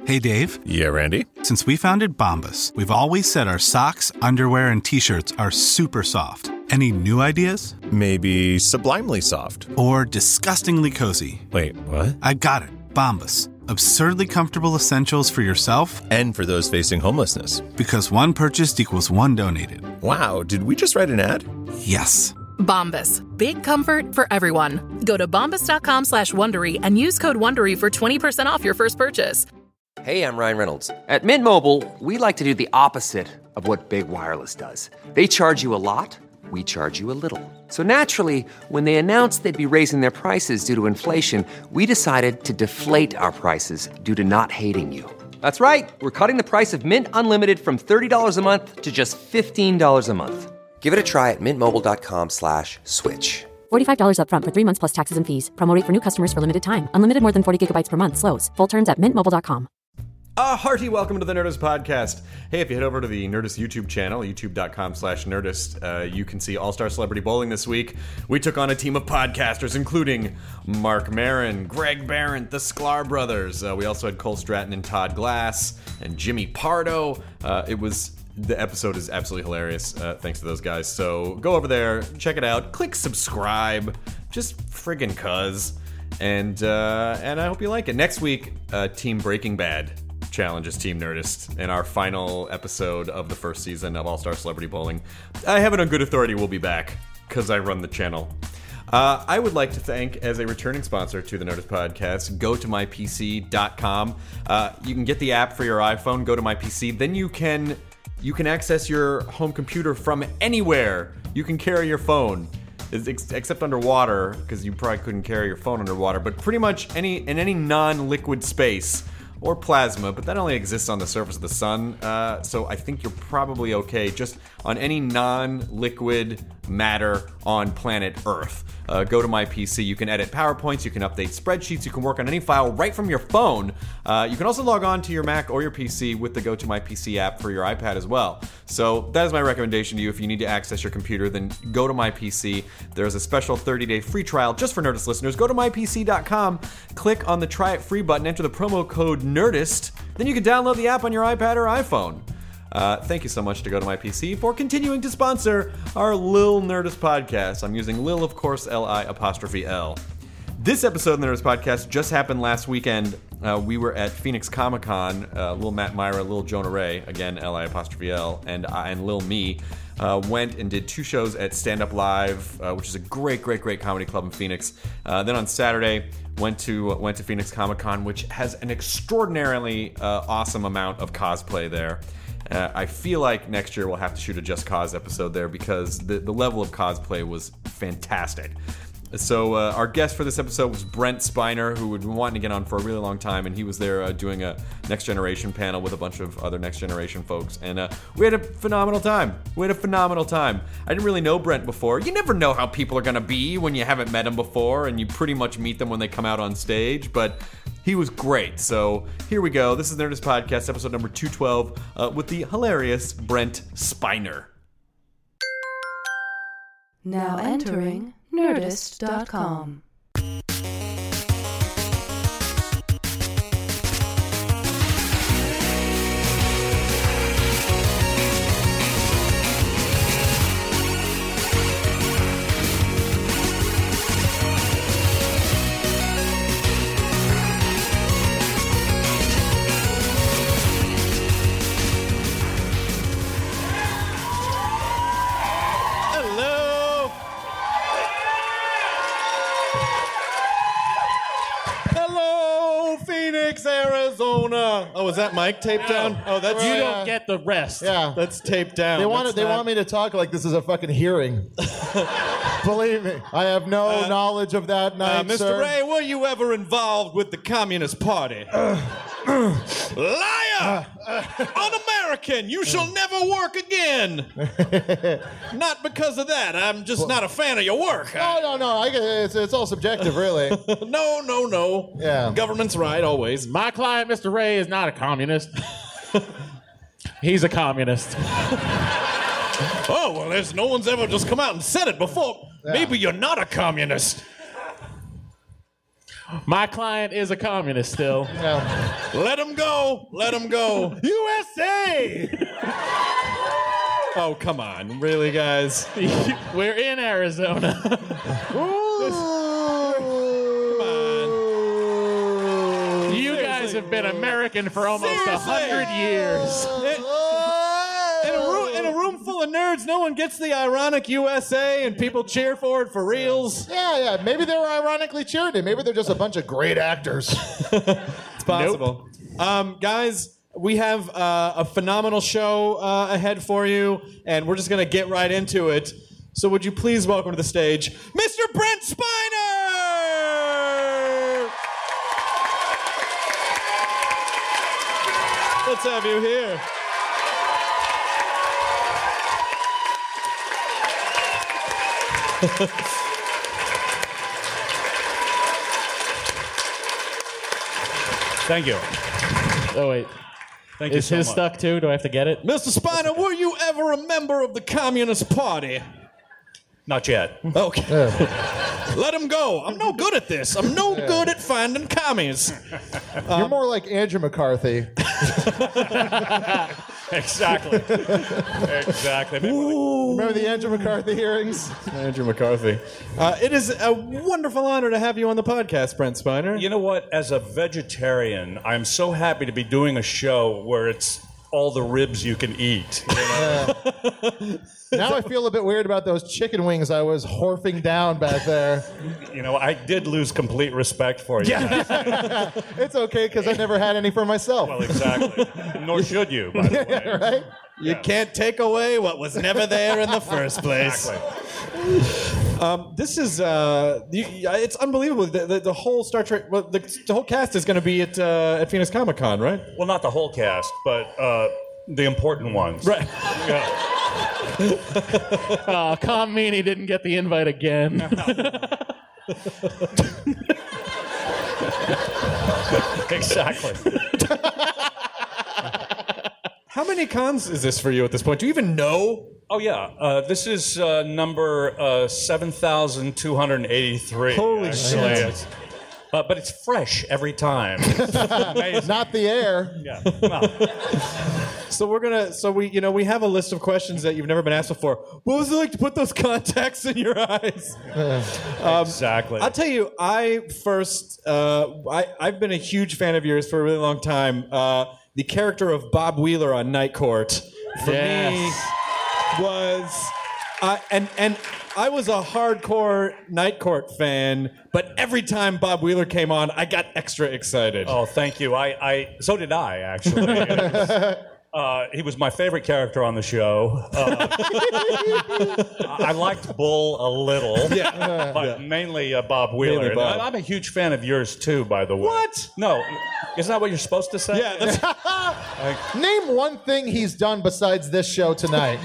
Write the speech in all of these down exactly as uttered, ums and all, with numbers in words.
Hey, Dave. Yeah, Randy? Since we founded Bombas, we've always said our socks, underwear, and T-shirts are super soft. Any new ideas? Maybe sublimely soft. Or disgustingly cozy. Wait, what? I got it. Bombas. Absurdly comfortable essentials for yourself and for those facing homelessness. Because one purchased equals one donated. Wow, did we just write an ad? Yes. Bombas. Big comfort for everyone. Go to bombas.com slash Wondery and use code Wondery for twenty percent off your first purchase. Hey, I'm Ryan Reynolds. At Mint Mobile, we like to do the opposite of what Big Wireless does. They charge you a lot, we charge you a little. So naturally, when they announced they'd be raising their prices due to inflation, we decided to deflate our prices due to not hating you. That's right. We're cutting the price of Mint Unlimited from thirty dollars a month to just fifteen dollars a month. Give it a try at mintmobile.com slash switch. forty-five dollars up front for three months plus taxes and fees. Promo rate for new customers for limited time. Unlimited more than forty gigabytes per month slows. Full terms at mint mobile dot com. A hearty welcome to the Nerdist Podcast. Hey, if you head over to the Nerdist YouTube channel, youtube.com slash Nerdist, uh, you can see All-Star Celebrity Bowling this week. We took on a team of podcasters, including Mark Maron, Greg Barron, the Sklar Brothers. Uh, we also had Cole Stratton and Todd Glass, and Jimmy Pardo. Uh, it was... The episode is absolutely hilarious, uh, thanks to those guys. So go over there, check it out, click subscribe, just friggin' cuz. And, uh, and I hope you like it. Next week, uh, Team Breaking Bad challenges Team Nerdist in our final episode of the first season of All-Star Celebrity Bowling. I have it on good authority we'll be back, because I run the channel. Uh, I would like to thank, as a returning sponsor to the Nerdist Podcast, go to my P C dot com. Uh, you can get the app for your iPhone, go to my P C, then you can... You can access your home computer from anywhere. You can carry your phone, except underwater, because you probably couldn't carry your phone underwater. But pretty much any in any non-liquid space or plasma, but that only exists on the surface of the sun. Uh, so I think you're probably okay just on any non-liquid matter on planet Earth. Uh, go to my P C. You can edit PowerPoints. You can update spreadsheets. You can work on any file right from your phone. Uh, you can also log on to your Mac or your P C with the Go to My P C app for your iPad as well. So that is my recommendation to you. If you need to access your computer, then go to my P C. There's a special thirty-day free trial just for Nerdist listeners. Go to my P C dot com, click on the Try It Free button, enter the promo code NERDIST. Then you can download the app on your iPad or iPhone. Uh, thank you so much to Go to My P C for continuing to sponsor our Lil Nerdist Podcast. I'm using Lil, of course, L I apostrophe L. This episode of the Nerdist Podcast just happened last weekend. Uh, we were at Phoenix Comic Con. Uh, Lil Matt Myra, Lil Jonah Ray, again, L I apostrophe L, and I and Lil Me uh, went and did two shows at Stand Up Live, uh, which is a great, great, great comedy club in Phoenix. Uh, then on Saturday, went to uh, went to Phoenix Comic Con, which has an extraordinarily uh, awesome amount of cosplay there. Uh, I feel like next year we'll have to shoot a Just Cause episode there because the, the level of cosplay was fantastic. So uh, our guest for this episode was Brent Spiner, who had been wanting to get on for a really long time, and he was there uh, doing a Next Generation panel with a bunch of other Next Generation folks, and uh, we had a phenomenal time. We had a phenomenal time. I didn't really know Brent before. You never know how people are going to be when you haven't met them before, and you pretty much meet them when they come out on stage, but he was great. So here we go. This is the Nerdist Podcast, episode number two twelve, uh, with the hilarious Brent Spiner. Now entering Nerdist dot com. Arizona. Oh, is that mic taped down? Oh, that's you don't get the rest. Yeah, that's taped down. They want that's they not... want me to talk like this is a fucking hearing. Believe me, I have no uh, knowledge of that night, uh, Mister sir. Ray, were you ever involved with the Communist Party? Uh, Liar! Uh, uh, Un-American! You shall never work again. Not because of that. I'm just well, not a fan of your work. No, no, no. I, it's, it's all subjective, really. no, no, no. Yeah. Government's right, always. My client, Mister Ray, is not a communist. He's a communist. Oh, well, there's no one's ever just come out and said it before. Yeah. Maybe you're not a communist. My client is a communist still. Let him go. Let him go. U S A! Oh, come on. Really, guys? We're in Arizona. You guys have been American for almost a hundred years. In a, room, in a room full of nerds, no one gets the ironic U S A and people cheer for it for reals. Yeah, yeah. Maybe they were ironically cheering it. Maybe they're just a bunch of great actors. It's possible. Nope. Um, guys, we have uh, a phenomenal show uh, ahead for you, and we're just going to get right into it. So would you please welcome to the stage, Mister Brent Spiner! Let's have you here. Thank you. Oh, wait. Thank you Is so his much. stuck too? Do I have to get it? Mister Spiner, were you ever a member of the Communist Party? Not yet. Okay. Let him go. I'm no good at this. I'm no good at finding commies. Um, You're more like Andrew McCarthy. Exactly. Exactly. Remember the Andrew McCarthy hearings? Andrew McCarthy. Uh, it is a wonderful honor to have you on the podcast, Brent Spiner. You know what? As a vegetarian, I'm so happy to be doing a show where it's all the ribs you can eat. You know? Uh, now I feel a bit weird about those chicken wings I was horfing down back there. You know, I did lose complete respect for you. Yeah. It's okay because I never had any for myself. Well, exactly. Nor should you, by the way. Yeah, right? You yeah. can't take away what was never there in the first place. Exactly. Um, this is, uh, you, it's unbelievable. The, the, the whole Star Trek, well, the, the whole cast is going to be at uh, at Phoenix Comic Con, right? Well, not the whole cast, but uh, the important ones. Right. Yeah. Oh, Com Meany didn't get the invite again. Exactly. How many cons is this for you at this point? Do you even know? Oh, yeah. Uh, this is uh, number uh, seven thousand two hundred eighty-three. Holy actually. shit. Uh, but it's fresh every time. It's Not the air. Yeah. Well, So we're gonna, so we, you know, we have a list of questions that you've never been asked before. What was it like to put those contacts in your eyes? um, exactly. I'll tell you, I first, uh, I, I've been a huge fan of yours for a really long time. Uh, the character of Bob Wheeler on Night Court, for Yes. me, was, uh, and and I was a hardcore Night Court fan, but every time Bob Wheeler came on, I got extra excited. Oh, thank you. I, I so did I, actually. Uh, he was my favorite character on the show. Uh, I liked Bull a little, Yeah. but mainly uh, Bob Wheeler. Mainly Bob. And I- I'm a huge fan of yours too, by the way. What? No, isn't that what you're supposed to say? Yeah, that's, Name one thing he's done besides this show tonight.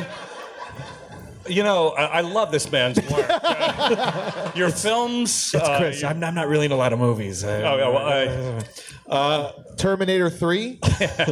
You know, I, I love this man's work. Uh, your films. it's uh, Chris. your- I'm, I'm not really in a lot of movies. I, Oh, yeah, well, I- uh, Terminator three?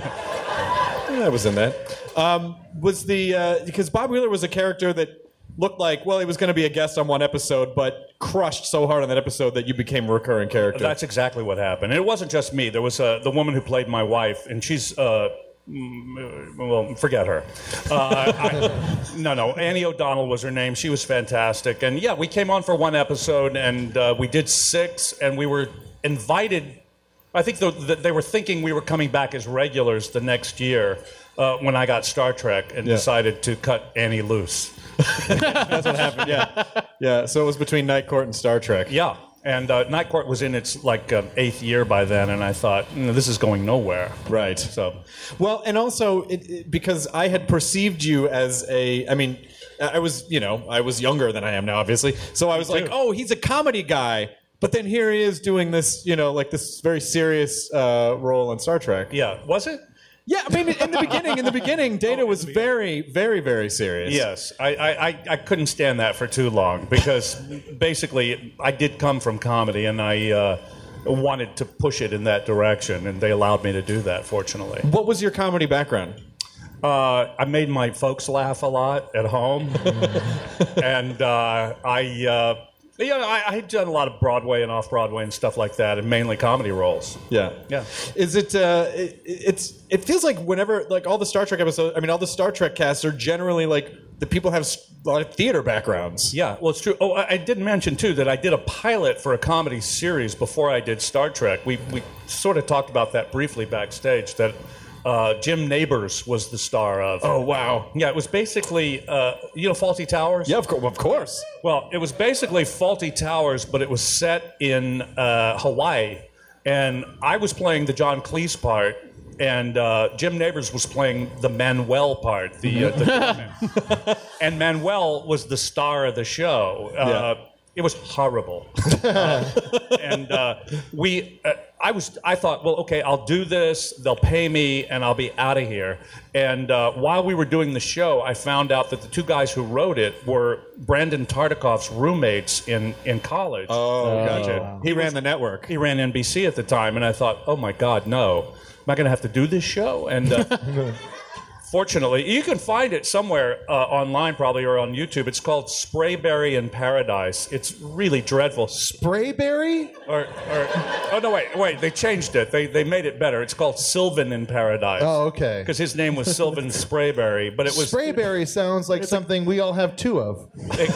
I was in that. Um, was the uh, because Bob Wheeler was a character that looked like, well, he was going to be a guest on one episode, but crushed so hard on that episode that you became a recurring character. That's exactly what happened. And it wasn't just me. There was uh, the woman who played my wife, and she's. Uh, mm, well, forget her. Uh, I, no, no. Annie O'Donnell was her name. She was fantastic. And yeah, we came on for one episode, and uh, we did six, and we were invited. I think the, the, they were thinking we were coming back as regulars the next year uh, when I got Star Trek and Yeah. decided to cut Annie loose. That's what happened. Yeah, yeah. So it was between Night Court and Star Trek. Yeah. And uh, Night Court was in its like uh, eighth year by then, and I thought, mm, this is going nowhere. Right. So, well, and also it, it, because I had perceived you as a, I mean, I was, you know, I was younger than I am now, obviously. So I was like, oh, he's a comedy guy. But then here he is doing this, you know, like this very serious uh, role on Star Trek. yeah, was it? Yeah, I mean, in the beginning, in the beginning, Data was very, very, very serious. Yes, I, I, I- I couldn't stand that for too long because basically I did come from comedy and I uh, wanted to push it in that direction, and they allowed me to do that, fortunately. What was your comedy background? Uh, I made my folks laugh a lot at home, and uh, I uh, Yeah, I, I had done a lot of Broadway and off-Broadway and stuff like that, and mainly comedy roles. Yeah, yeah. Is it? Uh, it it's. It feels like whenever, like all the Star Trek episodes. I mean, all the Star Trek casts are generally like the people have a lot of theater backgrounds. Yeah, well, it's true. Oh, I, I did mention too that I did a pilot for a comedy series before I did Star Trek. We we sort of talked about that briefly backstage. That. Uh, Jim Nabors was the star of. Oh, wow. Yeah, it was basically, uh, you know, Fawlty Towers? Yeah, of, co- of course. Well, it was basically Fawlty Towers, but it was set in uh, Hawaii. And I was playing the John Cleese part, and uh, Jim Nabors was playing the Manuel part. The, uh, the And Manuel was the star of the show. Uh, Yeah. It was horrible. uh, and uh, we, uh, I was, I thought, well, okay, I'll do this. They'll pay me, and I'll be out of here. And uh, while we were doing the show, I found out that the two guys who wrote it were Brandon Tartikoff's roommates in, in college. Oh, gotcha. Wow. He, he ran was, the network. He ran N B C at the time, and I thought, oh my God, no, am I going to have to do this show? And. Uh, Fortunately, you can find it somewhere uh, online, probably, or on YouTube. It's called Sprayberry in Paradise. It's really dreadful. Sprayberry? Or, or oh no, wait, wait. They changed it. They they made it better. It's called Sylvan in Paradise. Oh, okay. Because his name was Sylvan Sprayberry, but it was Sprayberry sounds like something we all have two of.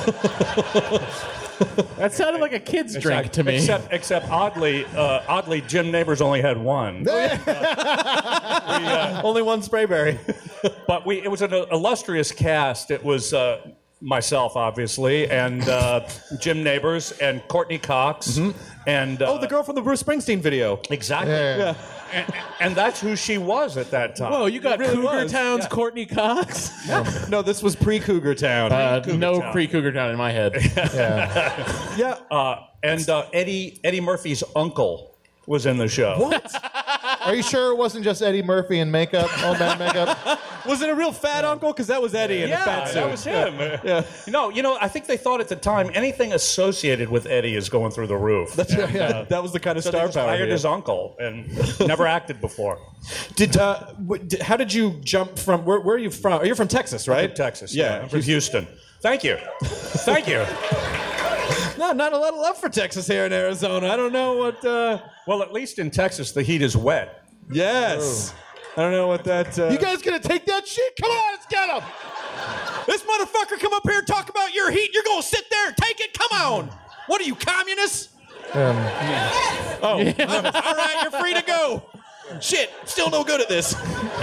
That sounded like a kid's drink except, to me. Except, except oddly, uh, oddly, Jim Nabors only had one. uh, we, uh, only one Sprayberry. But we, it was an illustrious cast. It was uh, myself, obviously, and uh, Jim Nabors, and Courtney Cox, mm-hmm. and uh, oh, the girl from the Bruce Springsteen video. Exactly. Yeah. yeah. And, and that's who she was at that time. Whoa, you got really Cougar was. Town's Yeah. Courtney Cox? Yeah. No, this was pre-Cougar Town. Uh, Cougar no Town. pre-Cougar Town in my head. Yeah. yeah. Uh, and uh, Eddie Eddie Murphy's uncle was in the show. What? Are you sure it wasn't just Eddie Murphy in makeup, old man makeup? Was it a real fat uncle? Because that was Eddie in Yeah, a fat suit. that was him. Yeah. No, you know, I think they thought at the time anything associated with Eddie is going through the roof. That's right. Yeah. That was the kind of So star they just power. hired he his had. uncle and never acted before. Did uh, w- did, how did you jump from? Where, where are you from? You're from Texas, right? From Texas. Yeah, Yeah, I'm from Houston. Thank you. Thank you. No, not a lot of love for Texas here in Arizona. I don't know what. Uh... Well, at least in Texas, the heat is wet. Yes. I don't know what that. Uh... You guys gonna take that shit? Come on, let's get him! This motherfucker come up here and talk about your heat. You're gonna sit there and take it? Come on. What are you, communists? Um, Oh, all right. You're free to go. Shit, still no good at this.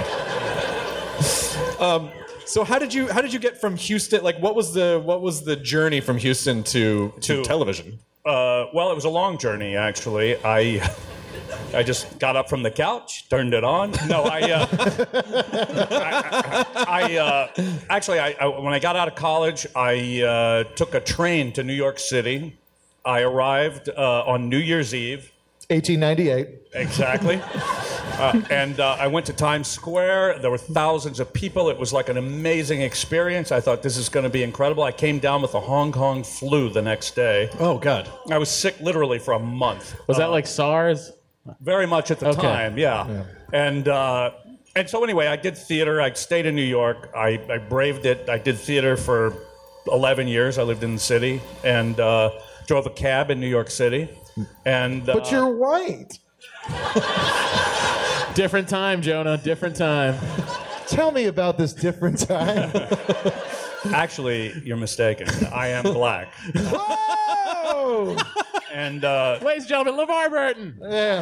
um. So how did you how did you get from Houston? Like, what was the what was the journey from Houston to to, To- television? Uh, well, it was a long journey, actually. I I just got up from the couch, turned it on. No, I, uh, I, I, I uh, actually, I, I, when I got out of college, I uh, took a train to New York City. I arrived uh, on New Year's Eve. eighteen ninety-eight. Exactly. Uh, and uh, I went to Times Square. There were thousands of people. It was like an amazing experience. I thought, this is going to be incredible. I came down with the Hong Kong flu the next day. Oh, God. I was sick literally for a month. Was Uh, that like SARS? Very much at the Okay. time, yeah. Yeah. And uh, and so anyway, I did theater. I stayed in New York. I, I braved it. I did theater for eleven years. I lived in the city and uh, drove a cab in New York City. And uh, But you're white. Different time, Jonah. Different time. Tell me about this different time. actually, you're mistaken. I am black. Whoa! And uh, Ladies and gentlemen, LeVar Burton. Yeah.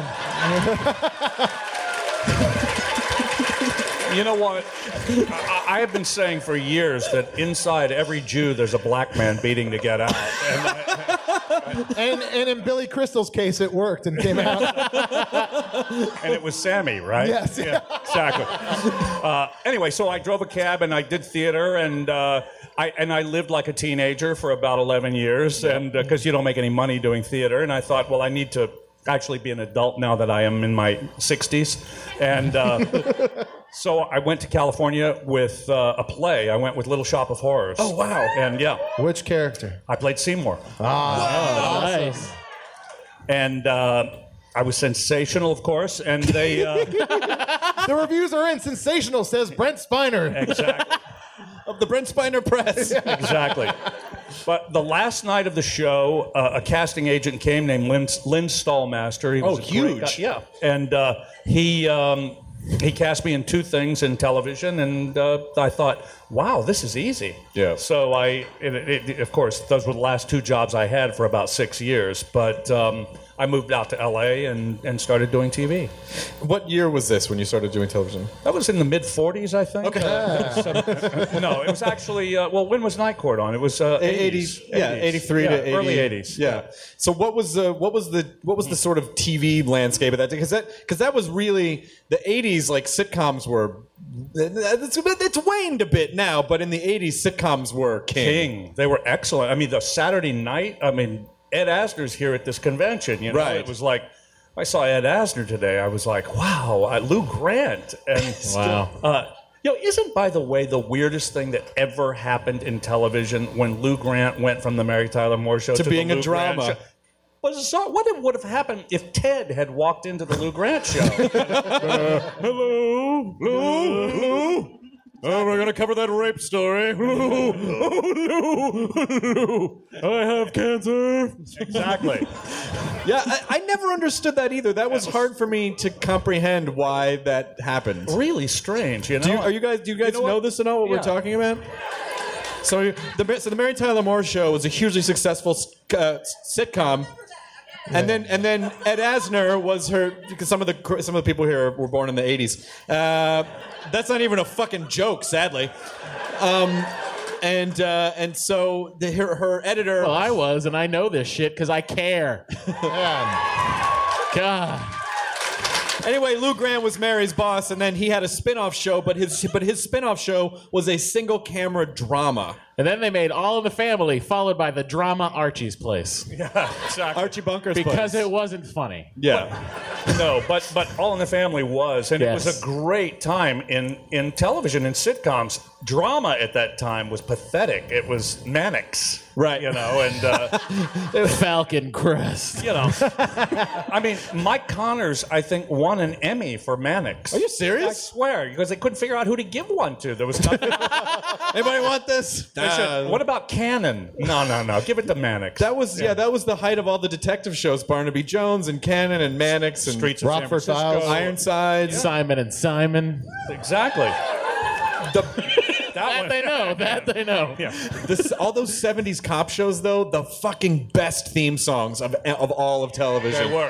you know what? I, I have been saying for years that inside every Jew, there's a black man beating to get out. And I, And and in Billy Crystal's case, it worked and came out. and it was Sammy, right? Yes. Yeah, exactly. Uh, anyway, so I drove a cab and I did theater, and uh, I and I lived like a teenager for about eleven years, and because uh, you don't make any money doing theater, and I thought, well, I need to actually be an adult now that I am in my sixties, and. Uh, So I went to California with uh, a play. I went with Little Shop of Horrors. Oh, wow. And yeah, Which character? I played Seymour. Oh, nice. And uh, I was sensational, of course. And they uh, The reviews are in. Sensational, says Brent Spiner. exactly, Of the Brent Spiner Press. exactly. But the last night of the show, uh, a casting agent came named Lynn, Lynn Stallmaster. He was Oh, a great huge. guy. Yeah. And uh, he um, he cast me in two things in television, and uh, I thought, wow, this is easy. Yeah. So I, it, it, of course, those were the last two jobs I had for about six years. But um, I moved out to L A and, and started doing T V. What year was this when you started doing television? That was in the mid forties, I think. Okay. Uh, so- no, it was actually, uh, well, when was Night Court on? It was uh, eighties. Yeah, eighties. eighty-three Yeah, to eighty, early eighties. Yeah. So what was the what was the what was the sort of T V landscape of that? Because that because that was really the eighties. Like sitcoms were. It's, it's waned a bit now, but in the eighties, sitcoms were king. King. They were excellent. I mean, the Saturday night, I mean, Ed Asner's here at this convention. You know, Right. It was like, I saw Ed Asner today. I was like, wow, uh, Lou Grant. And Wow. Uh, you know, isn't, by the way, the weirdest thing that ever happened in television when Lou Grant went from the Mary Tyler Moore Show To to, being the a Lou Grant drama. Show? Was so, what would have happened if Ted had walked into the Lou Grant Show? Uh, hello, Lou, Lou. Oh, we're gonna cover that rape story. Lou, oh, Lou, Lou, I have cancer. Exactly. Yeah, I, I never understood that either. That was hard for me to comprehend why that happened. Really strange, you know? Do you, are you guys? Do you guys know know, what? this and know what Yeah. we're talking about? So the so the Mary Tyler Moore Show was a hugely successful uh, sitcom, and then and then Ed Asner was her because some of the some of the people here were born in the eighties. Uh, that's not even a fucking joke, sadly. Um, and uh, and so the, her, her editor. Well, I was, and I know this shit because I care. God. Anyway, Lou Grant was Mary's boss, and then he had a spin-off show, but his but his spin-off show was a single-camera drama. And then they made All in the Family, followed by the drama Archie's Place. Yeah, exactly. Archie Bunker's Because place. it wasn't funny. Yeah. No, but but All in the Family was, and Yes. it was a great time in, in television and sitcoms. Drama at that time was pathetic. It was Mannix, Right. You know, and uh, Falcon Crest. you know, I mean, Mike Connors, I think, won an Emmy for Mannix. Are you I serious? swear, because they couldn't figure out who to give one to. There was nothing. Anybody want this? They said, what about Cannon? No, no, no. Give it to Mannix. That was yeah. That was the height of all the detective shows: Barnaby Jones and Cannon and Mannix and Streets of Rockford San Francisco. Files. Ironsides. Simon and Simon. Exactly. The, that That one. they know. That they know. Yeah. This, all those seventies cop shows, though, the fucking best theme songs of of all of television. They were.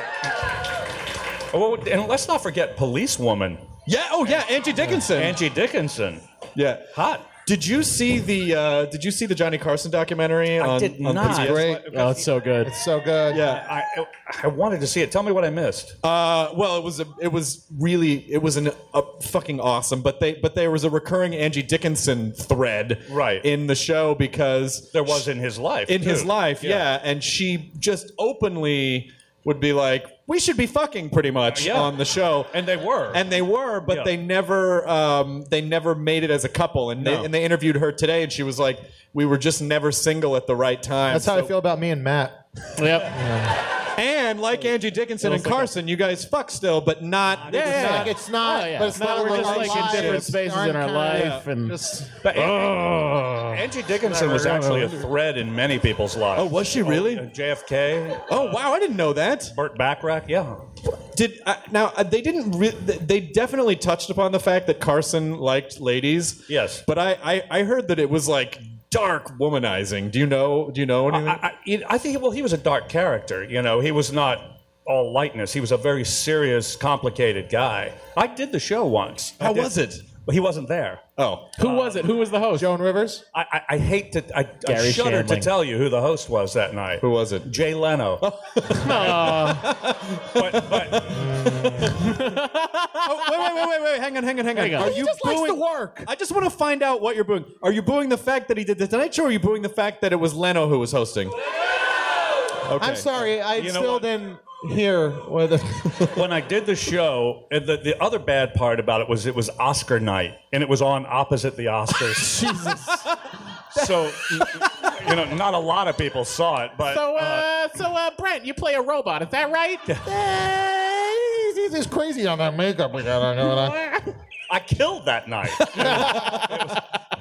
Oh, and let's not forget Policewoman. Yeah. Oh yeah. Angie Dickinson. Angie Dickinson. Yeah. Hot. Did you see the uh, Did you see the Johnny Carson documentary? I on, did on not. P B S? Great. Oh, it's so good. It's so good. Yeah. I I wanted to see it. Tell me what I missed. Uh, well, it was a, it was really it was an a fucking awesome. But they but there was a recurring Angie Dickinson thread Right. in the show because There was in his life. in too. his life, yeah. and she just openly would be like, "We should be fucking," pretty much Yeah. on the show, And they were. and they were, but Yeah. they never um, they never made it as a couple. And No. they and they interviewed her today, and she was like, "We were just never single at the right time." That's how So- I feel about me and Matt. Yep. And like Angie Dickinson and Carson, you guys fuck still, but not. It's not. It's not. Oh, yeah. But it's No, not we're like just our like in lives different spaces aren't in our kinda- life, and Just, But An- Angie Dickinson was actually a thread in many people's lives. Oh, was she really? Uh, J F K. Oh wow, I didn't know that. Burt Bacharach. Yeah. Did uh, now uh, they didn't? Re- they definitely touched upon the fact that Carson liked ladies. Yes. but I, I I heard that it was like dark womanizing. Do you know? Do you know anything? I, I, I think. Well, he was a dark character. You know, he was not all lightness. He was a very serious, complicated guy. I did the show once. I How did- was it? Well, he wasn't there. Oh, who was it? Who was the host? Joan Rivers. I, I, I hate to. I, I Gary shudder to Shandling. tell you who the host was that night. who was it? Jay Leno. but, but Oh, wait, wait, wait, wait, wait! Hang on, hang on, hang on. Hang on. Are He you just likes booing? to work. I just want to find out what you're booing. Are you booing the fact that he did the Tonight Show? Or are you booing the fact that it was Leno who was hosting? Okay. I'm sorry. I You know still what? didn't hear whether. when I did the show, and the, the other bad part about it was it was Oscar night, and it was on opposite the Oscars. Jesus. So, you know, not a lot of people saw it, but So, uh, so, uh, Brent, you play a robot, is that right? Eh, he's just crazy on that makeup we got on going on. I killed that night.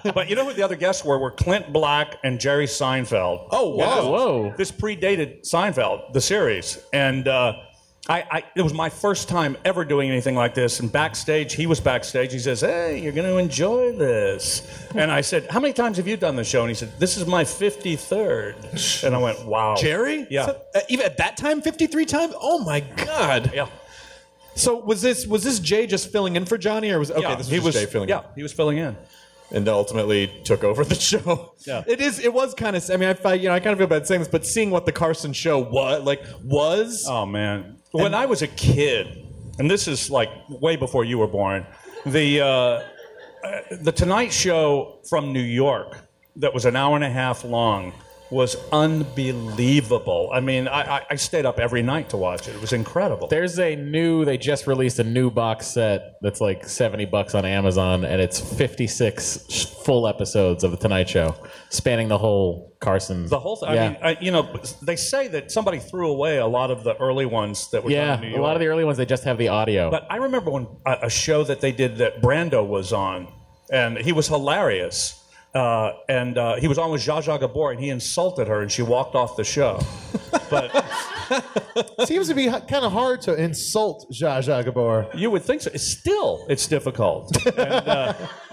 But you know who the other guests were? Were Clint Black and Jerry Seinfeld. Oh, wow. Whoa. This predated Seinfeld, the series. And uh, I, I, it was my first time ever doing anything like this. And backstage, he was backstage. He says, hey, you're going to enjoy this. And I said, how many times have you done the show? And he said, this is my fifty-third. And I went, wow. Jerry? Yeah. So, uh, even at that time, fifty-three times? Oh, my God. Yeah. So was this was this Jay just filling in for Johnny, or was okay? Yeah, this was he just was, Jay filling yeah, in. he was filling in. And ultimately took over the show. Yeah. It is. It was kind of. I mean, I find, you know, I kind of feel bad saying this, but seeing what the Carson show was like was. Oh man, when I was a kid, and this is like way before you were born, the uh, uh, the Tonight Show from New York that was an hour and a half long was unbelievable. I mean, I, I, I stayed up every night to watch it. It was incredible. There's a new, they just released a new box set that's like seventy bucks on Amazon, and it's fifty-six sh- full episodes of The Tonight Show, spanning the whole Carson. The whole thing. Yeah. I mean, I, you know, they say that somebody threw away a lot of the early ones that were yeah, done in New York. a lot of the early ones, they just have the audio. But I remember when a, a show that they did that Brando was on, and he was hilarious. Uh, and uh, he was on with Zsa Zsa Gabor, and he insulted her, and she walked off the show. But seems to be kind of hard to insult Zsa Zsa Gabor. You would think so. It's still, it's difficult. And, uh,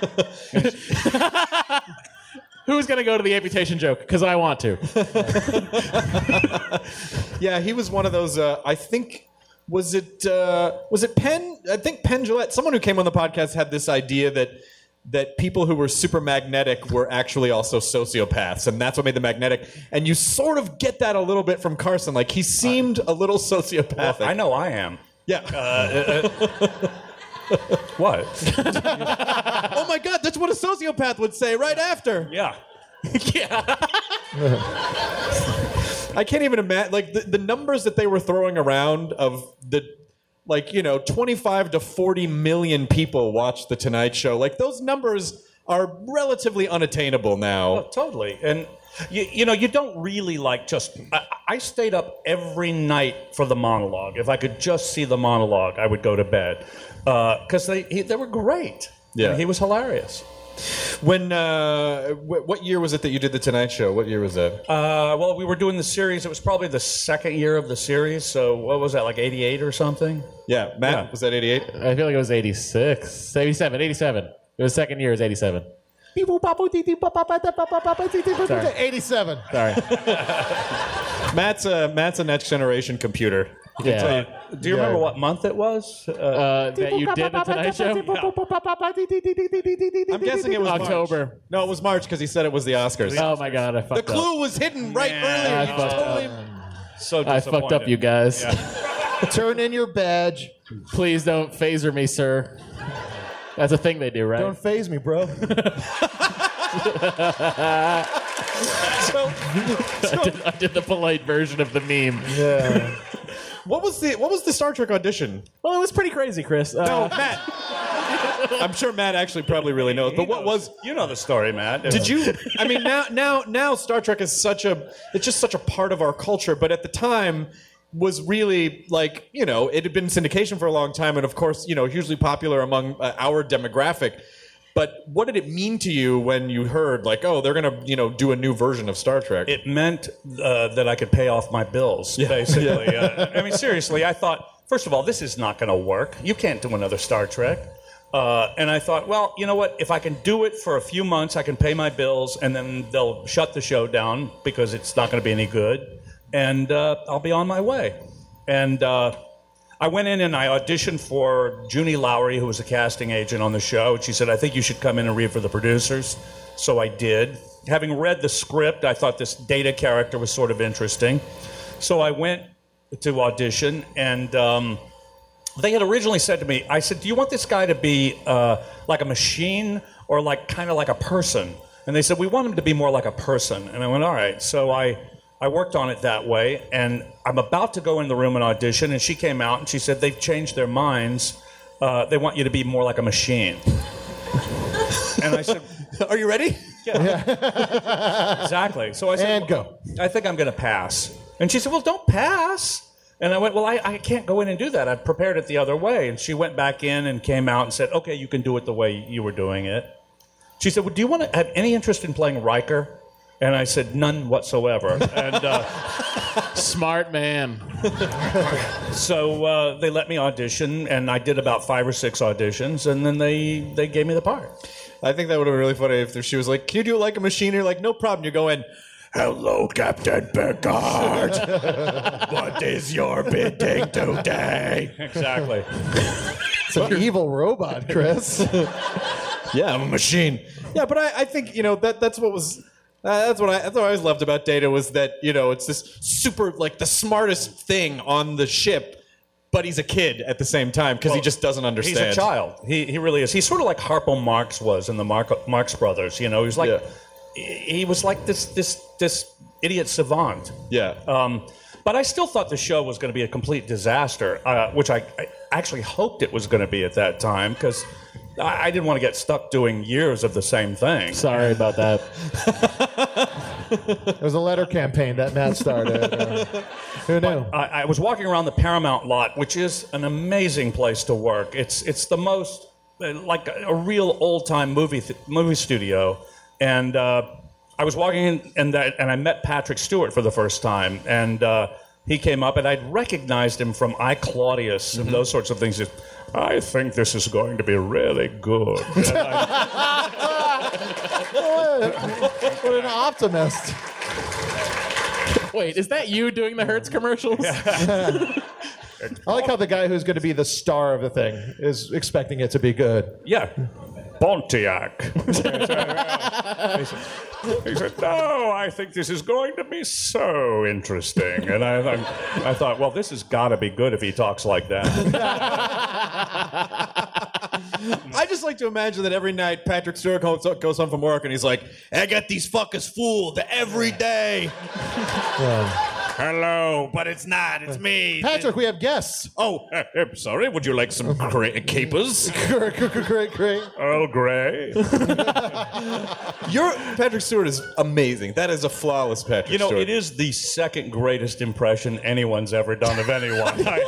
Who's going to go to the amputation joke? Because I want to. Yeah, he was one of those. Uh, I think was it uh, was it Penn? I think Penn Jillette. Someone who came on the podcast had this idea that. that people who were super magnetic were actually also sociopaths, and that's what made them magnetic. And you sort of get that a little bit from Carson. Like, he seemed a little sociopathic. Well, I know I am. Yeah. Uh, uh, what? Oh, my God, that's what a sociopath would say right after. Yeah. Yeah. I can't even imagine, like, the, the numbers that they were throwing around of the... Like, you know, twenty-five to forty million people watch The Tonight Show. Like, those numbers are relatively unattainable now. Oh, totally. And, you, you know, you don't really like just... I, I stayed up every night for the monologue. If I could just see the monologue, I would go to bed. Because they he, they were great. Yeah. And he was hilarious. When, uh, wh- what year was it that you did The Tonight Show? What year was that? Uh, well, we were doing the series. It was probably the second year of the series. So what was that, like eighty-eight or something? Yeah, Matt, Yeah. was that eighty-eight? I feel like it was eighty-six. eighty-seven. eighty-seven. It was second year, it was eighty-seven. Sorry. eighty-seven. Sorry. Matt's a, Matt's a next generation computer. Yeah. Do you remember what month it was? Uh, Uh, that you did The Tonight Show? I'm guessing it was October. March. No, it was March because he said it was the Oscars. Oh, my God. I The fucked up. clue was hidden right Man, earlier. I You fucked totally... so I fucked up, disappointed. you guys. Turn in your badge. Please don't phaser me, sir. That's a thing they do, right? Don't phase me, bro. So, I, did, I did the polite version of the meme. Yeah. what was the what was the Star Trek audition? Well, it was pretty crazy, Chris. Uh, No, Matt. I'm sure Matt actually probably really knows. But He what knows. was? You know the story, Matt. Did you? I mean, now now now Star Trek is such a it's just such a part of our culture. But at the time, was really like, you know, it had been in syndication for a long time, and of course, you know, hugely popular among uh, our demographic. But what did it mean to you when you heard, like, oh, they're gonna, you know, do a new version of Star Trek? It meant uh, that I could pay off my bills, basically. Yeah. Uh, I mean, seriously, I thought, first of all, this is not going to work. You can't do another Star Trek. Uh, and I thought, well, you know what? If I can do it for a few months, I can pay my bills, and then they'll shut the show down because it's not going to be any good, and uh, I'll be on my way. And uh, I went in and I auditioned for Junie Lowry, who was a casting agent on the show. She said, I think you should come in and read for the producers. So I did. Having read the script, I thought this Data character was sort of interesting. So I went to audition, and um, they had originally said to me, I said, do you want this guy to be uh, like a machine or like kind of like a person? And they said, we want him to be more like a person. And I went, all right. So I... I worked on it that way, and I'm about to go in the room and audition, and she came out and she said, they've changed their minds. Uh, they want you to be more like a machine. And I said, are you ready? Yeah. Exactly. So I said, And go. I think I'm going to pass. And she said, well, don't pass. And I went, well, I, I can't go in and do that. I prepared it the other way. And she went back in and came out and said, okay, you can do it the way you were doing it. she said, well, do you want to have any interest in playing Riker? And I said, none whatsoever. And uh, smart man. So uh, they let me audition, and I did about five or six auditions, and then they, they gave me the part. I think that would have been really funny if she was like, can you do it like a machine? You're like, no problem. You go in, hello, Captain Picard. What is your bidding today? Exactly. It's an evil robot, Chris. Yeah, I'm a machine. Yeah, but I, I think, you know, that that's what was... Uh, that's what I that's what I always loved about Data was that, you know, it's this super, like, the smartest thing on the ship, but he's a kid at the same time because well, he just doesn't understand. He's a child. He he really is. He's sort of like Harpo Marx was in the Mar- Marx Brothers. You know, he was like yeah. he was like this this this idiot savant. Yeah. Um, but I still thought the show was going to be a complete disaster, uh, which I, I actually hoped it was going to be at that time because I didn't want to get stuck doing years of the same thing. Sorry about that. It was a letter campaign that Matt started. Uh, who knew? I, I was walking around the Paramount lot, which is an amazing place to work. It's it's the most, like a, a real old-time movie th- movie studio. And uh, I was walking in, and, that, and I met Patrick Stewart for the first time. And uh, he came up, and I'd recognized him from I, Claudius and mm-hmm. those sorts of things. I think this is going to be really good. I... What an optimist. Wait, is that you doing the Hertz commercials? Yeah. I like how the guy who's going to be the star of the thing is expecting it to be good. Yeah. Pontiac. He said, no, I think this is going to be so interesting. And I, I, I thought, well, this has got to be good if he talks like that. I just like to imagine that every night Patrick Stewart goes home from work and he's like, I got these fuckers fooled every day. Yeah. Hello, but it's not. It's me. Patrick, we have guests. Oh, uh, I'm sorry. Would you like some cra- capers? Great, great. Earl Grey. Your Patrick Stewart is amazing. That is a flawless Patrick You know, Stewart. it is the second greatest impression anyone's ever done of anyone. I,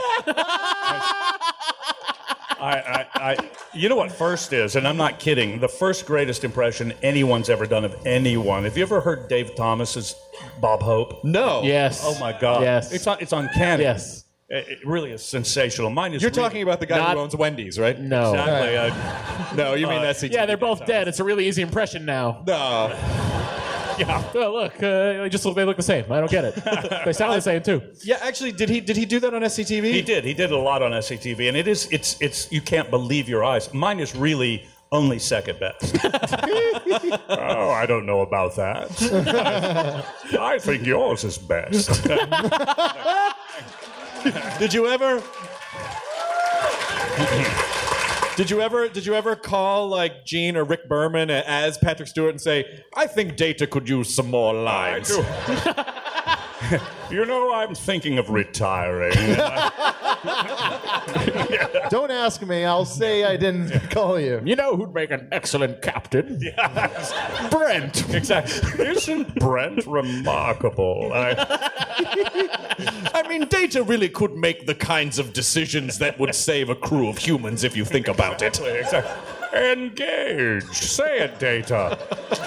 I, I, I, you know what first is, and I'm not kidding, the first greatest impression anyone's ever done of anyone. Have you ever heard Dave Thomas's Bob Hope? No. Yes. Oh, my God. Yes. It's, on, it's uncanny. Yes. It, it really is sensational. Mine is You're really, talking about the guy not, who owns Wendy's, right? No. Exactly. Right. I, no, you mean uh, S C T V. Yeah, they're both dead. It's a really easy impression now. No. Yeah. Oh, look, uh, they just look, they look the same. I don't get it. They sound the same too. Yeah, actually, did he did he do that on S C T V? He did. He did it a lot on S C T V, and it is it's it's you can't believe your eyes. Mine is really only second best. Oh, I don't know about that. I think yours is best. Did you ever? Did you ever did you ever call like Gene or Rick Berman as Patrick Stewart and say, I think Data could use some more lines? You know, I'm thinking of retiring. Don't ask me. I'll say I didn't call you. You know who'd make an excellent captain? Yes. Brent. Exactly. Isn't Brent remarkable? I... I mean, Data really could make the kinds of decisions that would save a crew of humans if you think about it. Exactly. Engage. Say it, Data.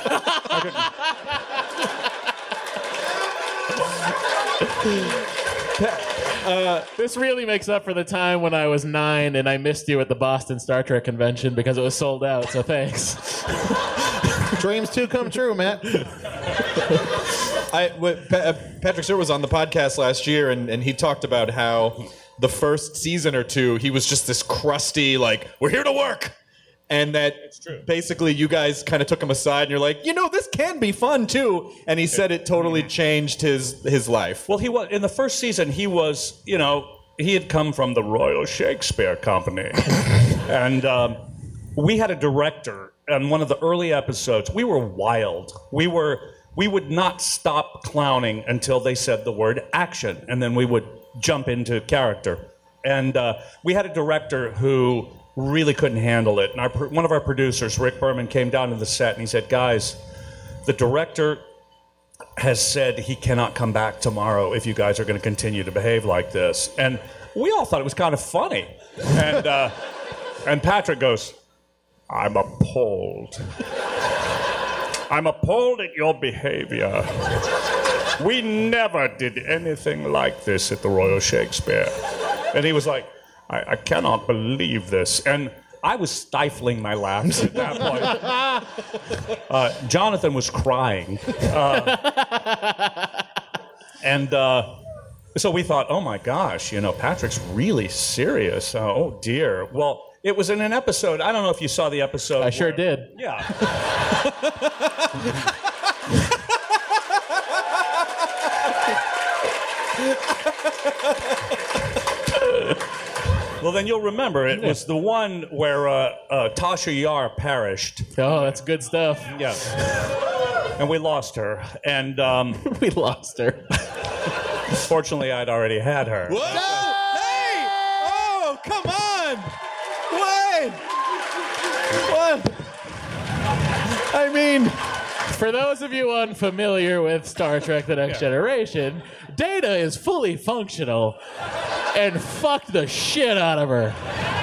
Uh, this really makes up for the time when I was nine and I missed you at the Boston Star Trek convention because it was sold out, so thanks. Dreams too come true, Matt. I, what, pa- uh, Patrick Stewart was on the podcast last year, and, and he talked about how the first season or two, he was just this crusty, like, we're here to work. And that basically you guys kind of took him aside and you're like, you know, this can be fun too. And he said it totally changed his his life. Well, he was in the first season. He was, you know, he had come from the Royal Shakespeare Company, and um, we had a director on one of the early episodes. We were wild. We were we would not stop clowning until they said the word action, and then we would jump into character. And uh, we had a director who really couldn't handle it. And our, one of our producers, Rick Berman, came down to the set and he said, guys, the director has said he cannot come back tomorrow if you guys are going to continue to behave like this. And we all thought it was kind of funny. And uh, and Patrick goes, I'm appalled. I'm appalled at your behavior. We never did anything like this at the Royal Shakespeare. And he was like, I, I cannot believe this. And I was stifling my laughs at that point. Uh, Jonathan was crying. Uh, and uh, so we thought, oh my gosh, you know, Patrick's really serious. Uh, oh dear. Well, it was in an episode. I don't know if you saw the episode. I sure where, did. Yeah. Well, then you'll remember it was the one where uh, uh, Tasha Yar perished. Oh, that's good stuff. Yeah. And we lost her. And um, we lost her. Fortunately, I'd already had her. Whoa! Hey! Oh, come on! Wait! What? I mean, for those of you unfamiliar with Star Trek The Next yeah. Generation, Data is fully functional and fucked the shit out of her.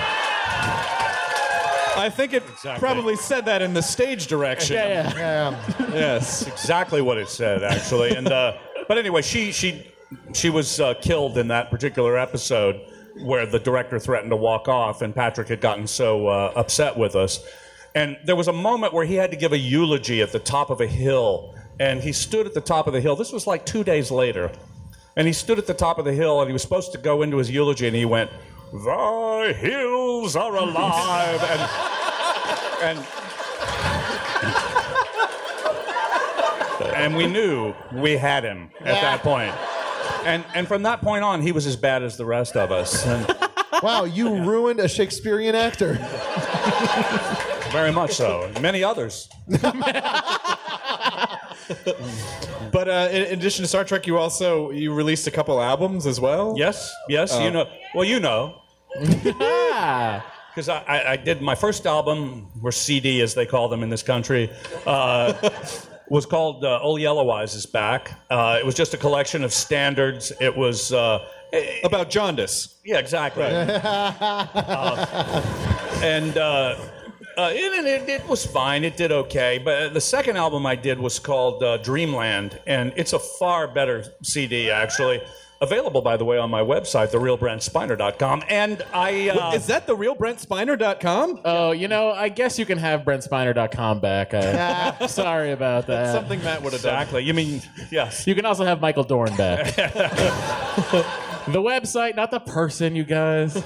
I think it exactly. probably said that in the stage direction. Yeah, yeah. yeah. Yes, exactly what it said, actually. And uh, but anyway, she she she was uh, killed in that particular episode where the director threatened to walk off, and Patrick had gotten so uh, upset with us. And there was a moment where he had to give a eulogy at the top of a hill, and he stood at the top of the hill. This was like two days later. And he stood at the top of the hill, and he was supposed to go into his eulogy, and he went, "The hills are alive," and and and we knew we had him at yeah. that point. And and from that point on, he was as bad as the rest of us. And wow, you yeah. ruined a Shakespearean actor. Very much so. Many others. But uh, in addition to Star Trek, you also you released a couple albums as well. Yes, yes. Uh, you know. Well, you know. Yeah. Because I, I, I did my first album, or C D as they call them in this country, uh, was called uh, Old Yellow Eyes is Back. Uh, it was just a collection of standards. It was uh, about jaundice. Yeah, exactly. Right. uh, and. Uh, Uh, it, it, it was fine. It did okay. But the second album I did was called uh, Dreamland, and it's a far better C D, actually. Available, by the way, on my website, the real brent spiner dot com. And I... Uh, Is that the real brent spiner dot com? Oh, you know, I guess you can have brent spiner dot com back. I, sorry about that. That's something Matt would have done. Exactly. You mean, yes. You can also have Michael Dorn back. The website, not the person, you guys.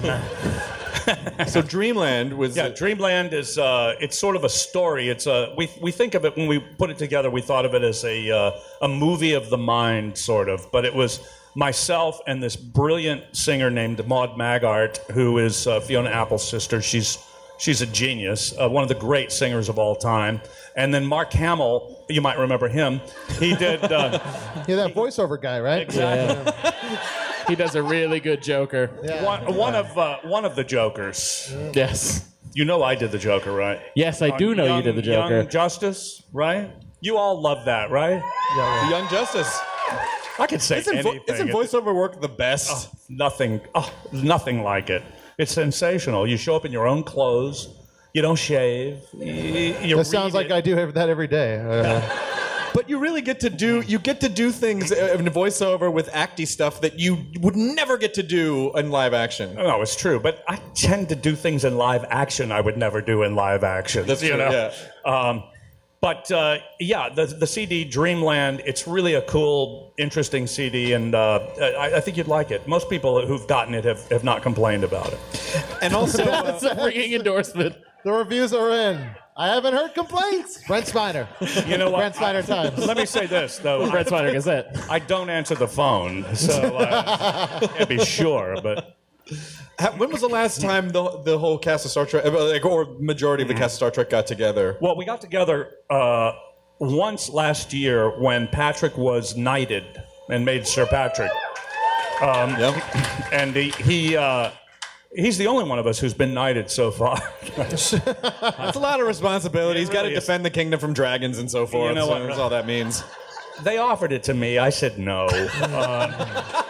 So Dreamland was yeah. Dreamland is uh, it's sort of a story. It's a we we think of it when we put it together. We thought of it as a uh, a movie of the mind, sort of. But it was myself and this brilliant singer named Maud Maggart, who is uh, Fiona Apple's sister. She's she's a genius, uh, one of the great singers of all time. And then Mark Hamill, you might remember him. He did. Uh, You're that voiceover guy, right? Exactly. Yeah. He does a really good Joker. Yeah. One, one of uh, one of the Jokers. Yes. You know I did the Joker, right? Yes, I do know Young, you did the Joker. Young Justice, right? You all love that, right? Yeah, the Young Justice. I could say isn't anything. Vo- isn't voiceover work the best? Oh, nothing. Oh, nothing like it. It's sensational. You show up in your own clothes. You don't shave. You, you that sounds like it. I do that every day. Uh, But you really get to do you get to do things in voiceover with acty stuff that you would never get to do in live action. No, it's true. But I tend to do things in live action I would never do in live action. That's you true. know? Yeah. Um, but uh, yeah, the the C D Dreamland. It's really a cool, interesting C D, and uh, I, I think you'd like it. Most people who've gotten it have, have not complained about it. And also, uh, that's a ringing endorsement. The reviews are in. I haven't heard complaints. Brent Spiner. You know what? Brent Spiner Times. Let me say this, though. Brent Spiner Gazette. I don't answer the phone, so uh, can't be sure. But when was the last time the the whole cast of Star Trek, like, or majority of the cast of Star Trek, got together? Well, we got together uh, once last year when Patrick was knighted and made Sir Patrick. Um, yep. And he. he uh, He's the only one of us who's been knighted so far. That's a lot of responsibility. He's got to defend the kingdom from dragons and so forth. You know so what? that's all that means. They offered it to me. I said no. Uh,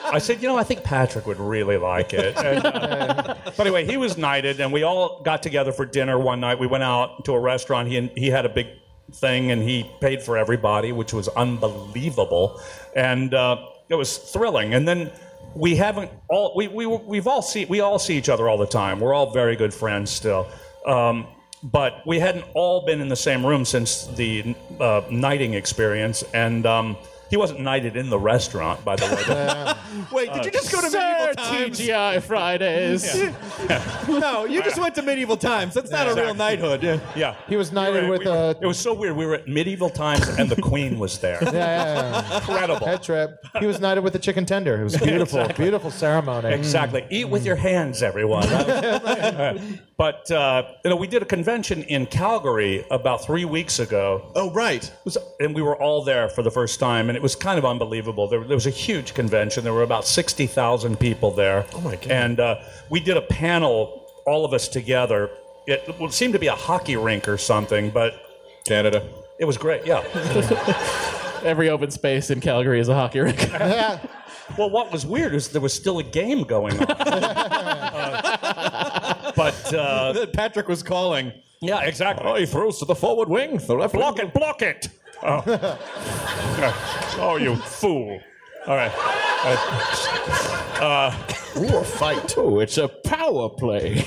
I said, you know, I think Patrick would really like it. And, uh, but anyway, he was knighted, and we all got together for dinner one night. We went out to a restaurant. He he had a big thing, and he paid for everybody, which was unbelievable, and uh, it was thrilling. And then we haven't all we we we've all see we all see each other all the time. We're all very good friends still. Um, But we hadn't all been in the same room since the uh, knighting experience, and um, he wasn't knighted in the restaurant, by the way. Wait, did you just go to medieval times? T G I Fridays. Yeah. No, you just went to medieval times. That's not a real knighthood. Yeah. Yeah. He was knighted We were- with we were- a... It was so weird. We were at medieval times, and the queen was there. Yeah, yeah, yeah. Incredible. Head trip. He was knighted with a chicken tender. It was beautiful, Exactly. beautiful ceremony. Exactly. Eat with your hands, everyone. But uh, you know, we did a convention in Calgary about three weeks ago. Oh, right. It was, and we were all there for the first time, and it was kind of unbelievable. There, there was a huge convention. There were about sixty thousand people there. Oh, my God. And uh, we did a panel, all of us together. It, it seemed to be a hockey rink or something, but Canada. it was great, yeah. Every open space in Calgary is a hockey rink. Well, what was weird is there was still a game going on. Uh, but, uh, Patrick was calling. yeah, exactly. Oh, he throws to the forward wing. The left Block it, block it! Oh, oh you fool. All right. Uh, Ooh, a fight. Oh, it's a power play.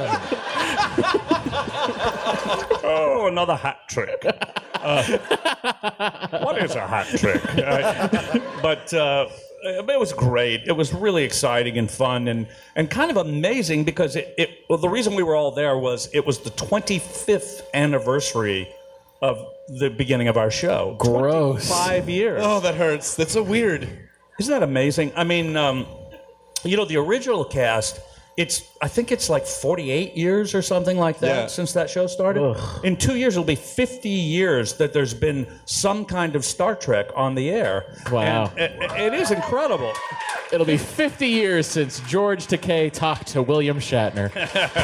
oh, another hat trick. Uh, what is a hat trick? Uh, but uh, it was great. It was really exciting and fun and, and kind of amazing because it, it well, the reason we were all there was it was the twenty-fifth anniversary of the beginning of our show. Gross. Five years. Oh, that hurts. That's so weird. Isn't that amazing? I mean, um, you know, the original cast, it's I think it's like forty-eight years or something like that Yeah. since that show started. Ugh. In two years, it'll be fifty years that there's been some kind of Star Trek on the air. Wow. And it, it is incredible. It'll be fifty years since George Takei talked to William Shatner.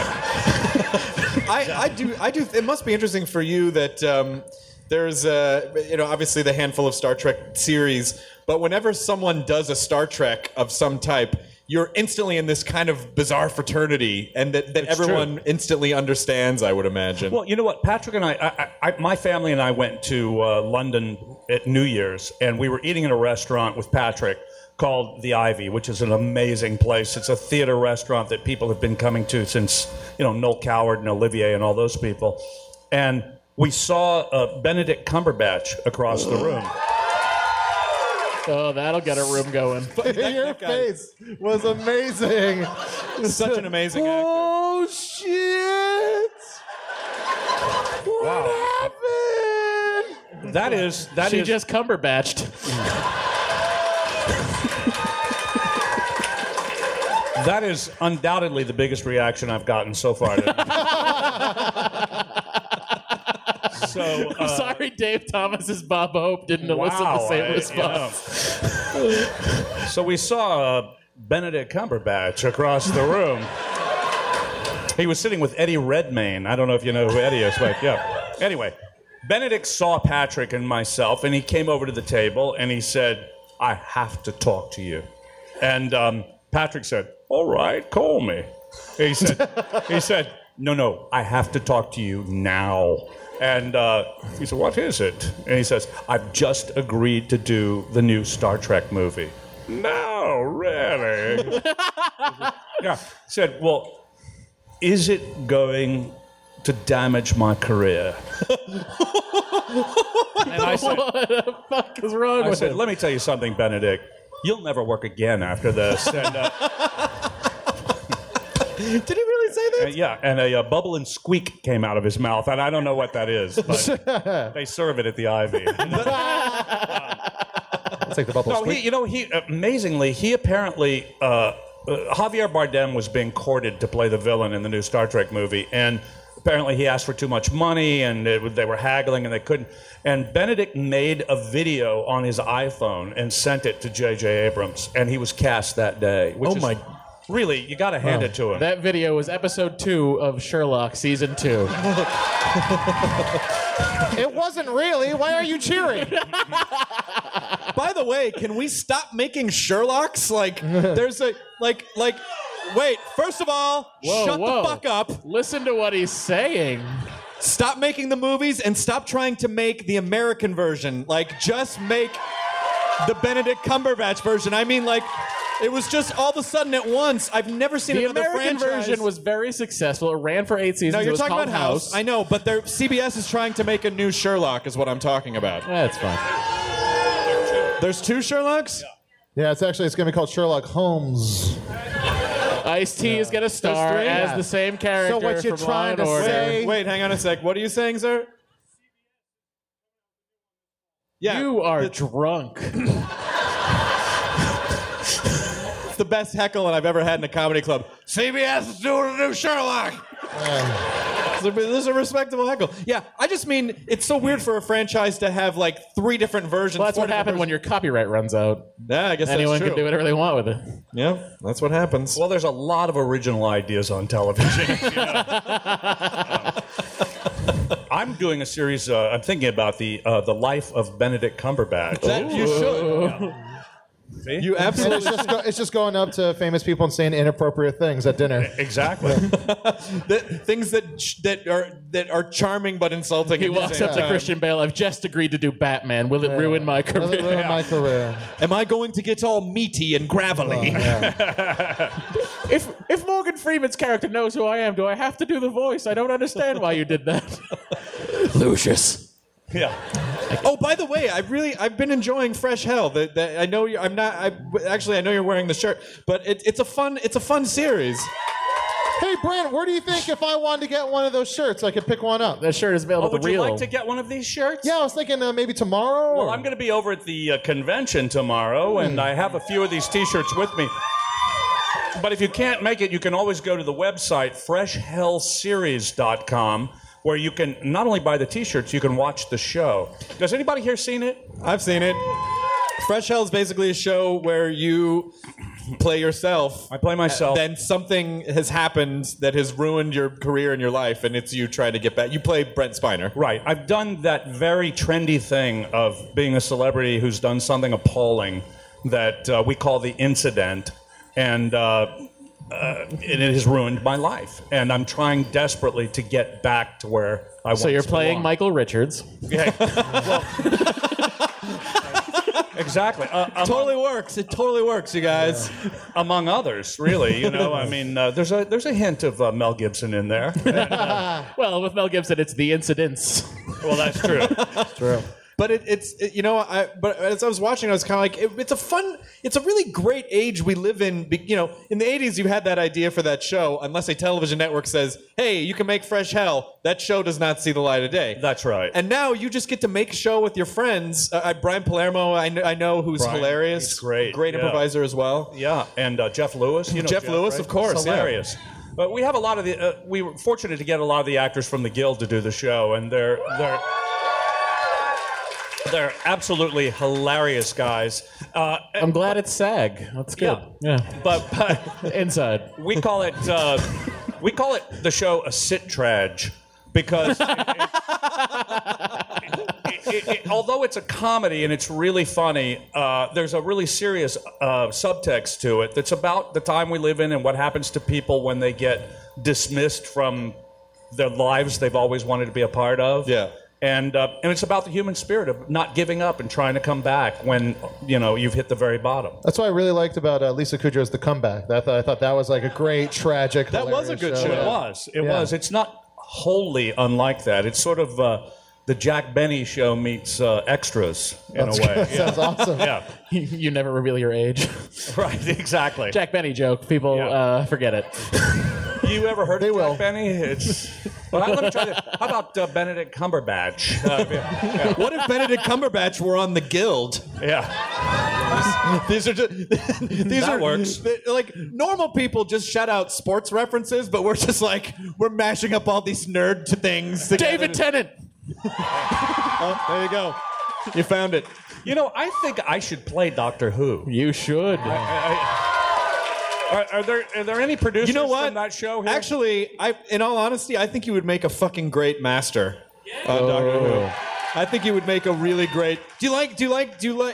I, I do. I do. It must be interesting for you that um, there's, uh, you know, obviously the handful of Star Trek series, but whenever someone does a Star Trek of some type, you're instantly in this kind of bizarre fraternity, and that, that It's everyone true. instantly understands, I would imagine. Well, you know what? Patrick and I, I, I my family and I went to uh, London at New Year's, and we were eating in a restaurant with Patrick called The Ivy, which is an amazing place. It's a theater restaurant that people have been coming to since, you know, Noel Coward and Olivier and all those people. And we saw uh, Benedict Cumberbatch across the room. Oh, that'll get a room going. Your face was amazing. Such an amazing actor. Oh, shit! What happened? That is that she is just Cumberbatched. that is undoubtedly the biggest reaction I've gotten so far. So, uh, Sorry, Dave Thomas's Bob Hope didn't elicit the wow, same I- response. yeah. So we saw uh, Benedict Cumberbatch across the room. He was sitting with Eddie Redmayne. I don't know if you know who Eddie is, but yeah. Anyway, Benedict saw Patrick and myself, and he came over to the table, and he said, I have to talk to you. And um, Patrick said, all right, call me. He said, he said, no, no, I have to talk to you now. And uh, he said, what is it? And he says, I've just agreed to do the new Star Trek movie. No, really? Yeah. He said, well, is it going to damage my career? And I said, What the fuck is wrong I with said, him? let me tell you something, Benedict. You'll never work again after this. And, uh, Did he really say that? and yeah, and a, uh bubble and squeak came out of his mouth, and I don't know what that is, but they serve it at the Ivy. Let's take the bubble No, he, squeak. you know, he amazingly, he apparently uh, uh, Javier Bardem was being courted to play the villain in the new Star Trek movie, and apparently he asked for too much money, and it, they were haggling, and they couldn't. And Benedict made a video on his iPhone and sent it to J J Abrams, and he was cast that day. Which Oh, is, my- Really, you got to hand it to him. That video was episode two of Sherlock season two. It wasn't really. Why are you cheering? By the way, can we stop making Sherlocks? Like, there's a like like. Wait. First of all, Whoa, shut whoa. the fuck up. Listen to what he's saying. Stop making the movies and stop trying to make the American version. Like, just make the Benedict Cumberbatch version. I mean, like, it was just all of a sudden at once. I've never seen The another American franchise. version was very successful. It ran for eight seasons. No, It you're was talking called about House. I know, but they're, C B S is trying to make a new Sherlock, is what I'm talking about. That's fine. There's two Sherlocks? Yeah, it's actually it's going to be called Sherlock Holmes. Ice-T is going to star three? as Yeah. the same character So what you're from Law trying and to Order. say- Wait, hang on a sec. What are you saying, sir? Yeah, You are the- drunk. It's the best heckle I've ever had in a comedy club. C B S is doing a new Sherlock. This is a respectable heckle. Yeah, I just mean it's so weird for a franchise to have like three different versions. Well, that's four what different happened when versions. your copyright runs out. Yeah, I guess Anyone that's true. can do whatever they want with it. Yeah, that's what happens. Well, there's a lot of original ideas on television. you know. I'm doing a series. Uh, I'm thinking about the uh, the life of Benedict Cumberbatch. That you should. See? You And absolutely. it's just, go, it's just going up to famous people and saying inappropriate things at dinner. Exactly. that, things that that are that are charming but insulting. He at the walks same up to time. Christian Bale. I've just agreed to do Batman. Will it ruin my career? Really ruined my career. Am I going to get all meaty and gravelly? If if Morgan Freeman's character knows who I am, do I have to do the voice? I don't understand why you did that. Lucius. Yeah. Oh, by the way, I really I've been enjoying Fresh Hell. The, the, I know you, I'm not. I actually I know you're wearing the shirt, but it, it's a fun it's a fun series. Hey, Brent, where do you think if I wanted to get one of those shirts, I could pick one up? That shirt is available Oh, at would the you Real. like to get one of these shirts? Yeah, I was thinking uh, maybe tomorrow. Well, or- I'm going to be over at the uh, convention tomorrow, and I have a few of these T-shirts with me. But if you can't make it, you can always go to the website fresh hell series dot com, where you can not only buy the T-shirts, you can watch the show. Has anybody here seen it? I've seen it. Fresh Hell is basically a show where you play yourself. I play myself. Then something has happened that has ruined your career and your life, and it's you trying to get back. You play Brent Spiner. Right. I've done that very trendy thing of being a celebrity who's done something appalling that uh, we call the incident, and uh, uh, it has ruined my life. And I'm trying desperately to get back to where I So you're once playing belonged. Michael Richards. Yeah. Well, exactly. Uh, among, Totally works. It totally works, you guys. among others, really. You know, I mean, uh, there's a there's a hint of uh, Mel Gibson in there. And, uh, Well, with Mel Gibson, it's the incidents. well, that's true. True. But it, it's it, you know I but as I was watching I was kind of like it, it's a fun it's a really great age we live in. Be- You know, in the eighties you had that idea for that show. Unless a television network says, "Hey, you can make Fresh Hell," that show does not see the light of day. That's right. And now you just get to make a show with your friends. Uh, Brian Palermo, I, kn- I know, who's Brian, hilarious, he's great, great yeah. improviser as well. Yeah, and uh, Jeff Lewis. You know Jeff Lewis, right? of course, It's yeah. hilarious. But we have a lot of the. Uh, we were fortunate to get a lot of the actors from the Guild to do the show, and they're they're they're absolutely hilarious guys. Uh, I'm glad it's SAG. That's good. Yeah. but, but Inside. we call it uh, we call it the show a sit-trage because it, it, it, it, although it's a comedy and it's really funny, uh, there's a really serious uh, subtext to it that's about the time we live in and what happens to people when they get dismissed from their lives they've always wanted to be a part of. Yeah. And uh, and it's about the human spirit of not giving up and trying to come back when you know you've hit the very bottom. That's what I really liked about uh, Lisa Kudrow's The Comeback. That, I thought that was like a great, tragic, That was a hilarious good show. It Yeah. was. It Yeah. was. It's not wholly unlike that. It's sort of uh, the Jack Benny show meets uh, extras in That's a way. good. Sounds awesome. Yeah. You, you never reveal your age. Right. Exactly. Jack Benny joke. People Yeah. uh, forget it. You ever heard They of will. Jack Benny? It's. Well, let me try this. How about uh, Benedict Cumberbatch? Uh, yeah. What if Benedict Cumberbatch were on the Guild? yeah. These are just these That are works. they- like normal people just shout out sports references, but we're just like we're mashing up all these nerd t- things. together. David Tennant. Oh, there you go. You found it. You know, I think I should play Doctor Who. You should. Are, are there are there any producers You know what? from that show here? Actually, I in all honesty, I think you would make a fucking great master on Doctor Who. I think you would make a really great. Do you like? Do you like? Do you like?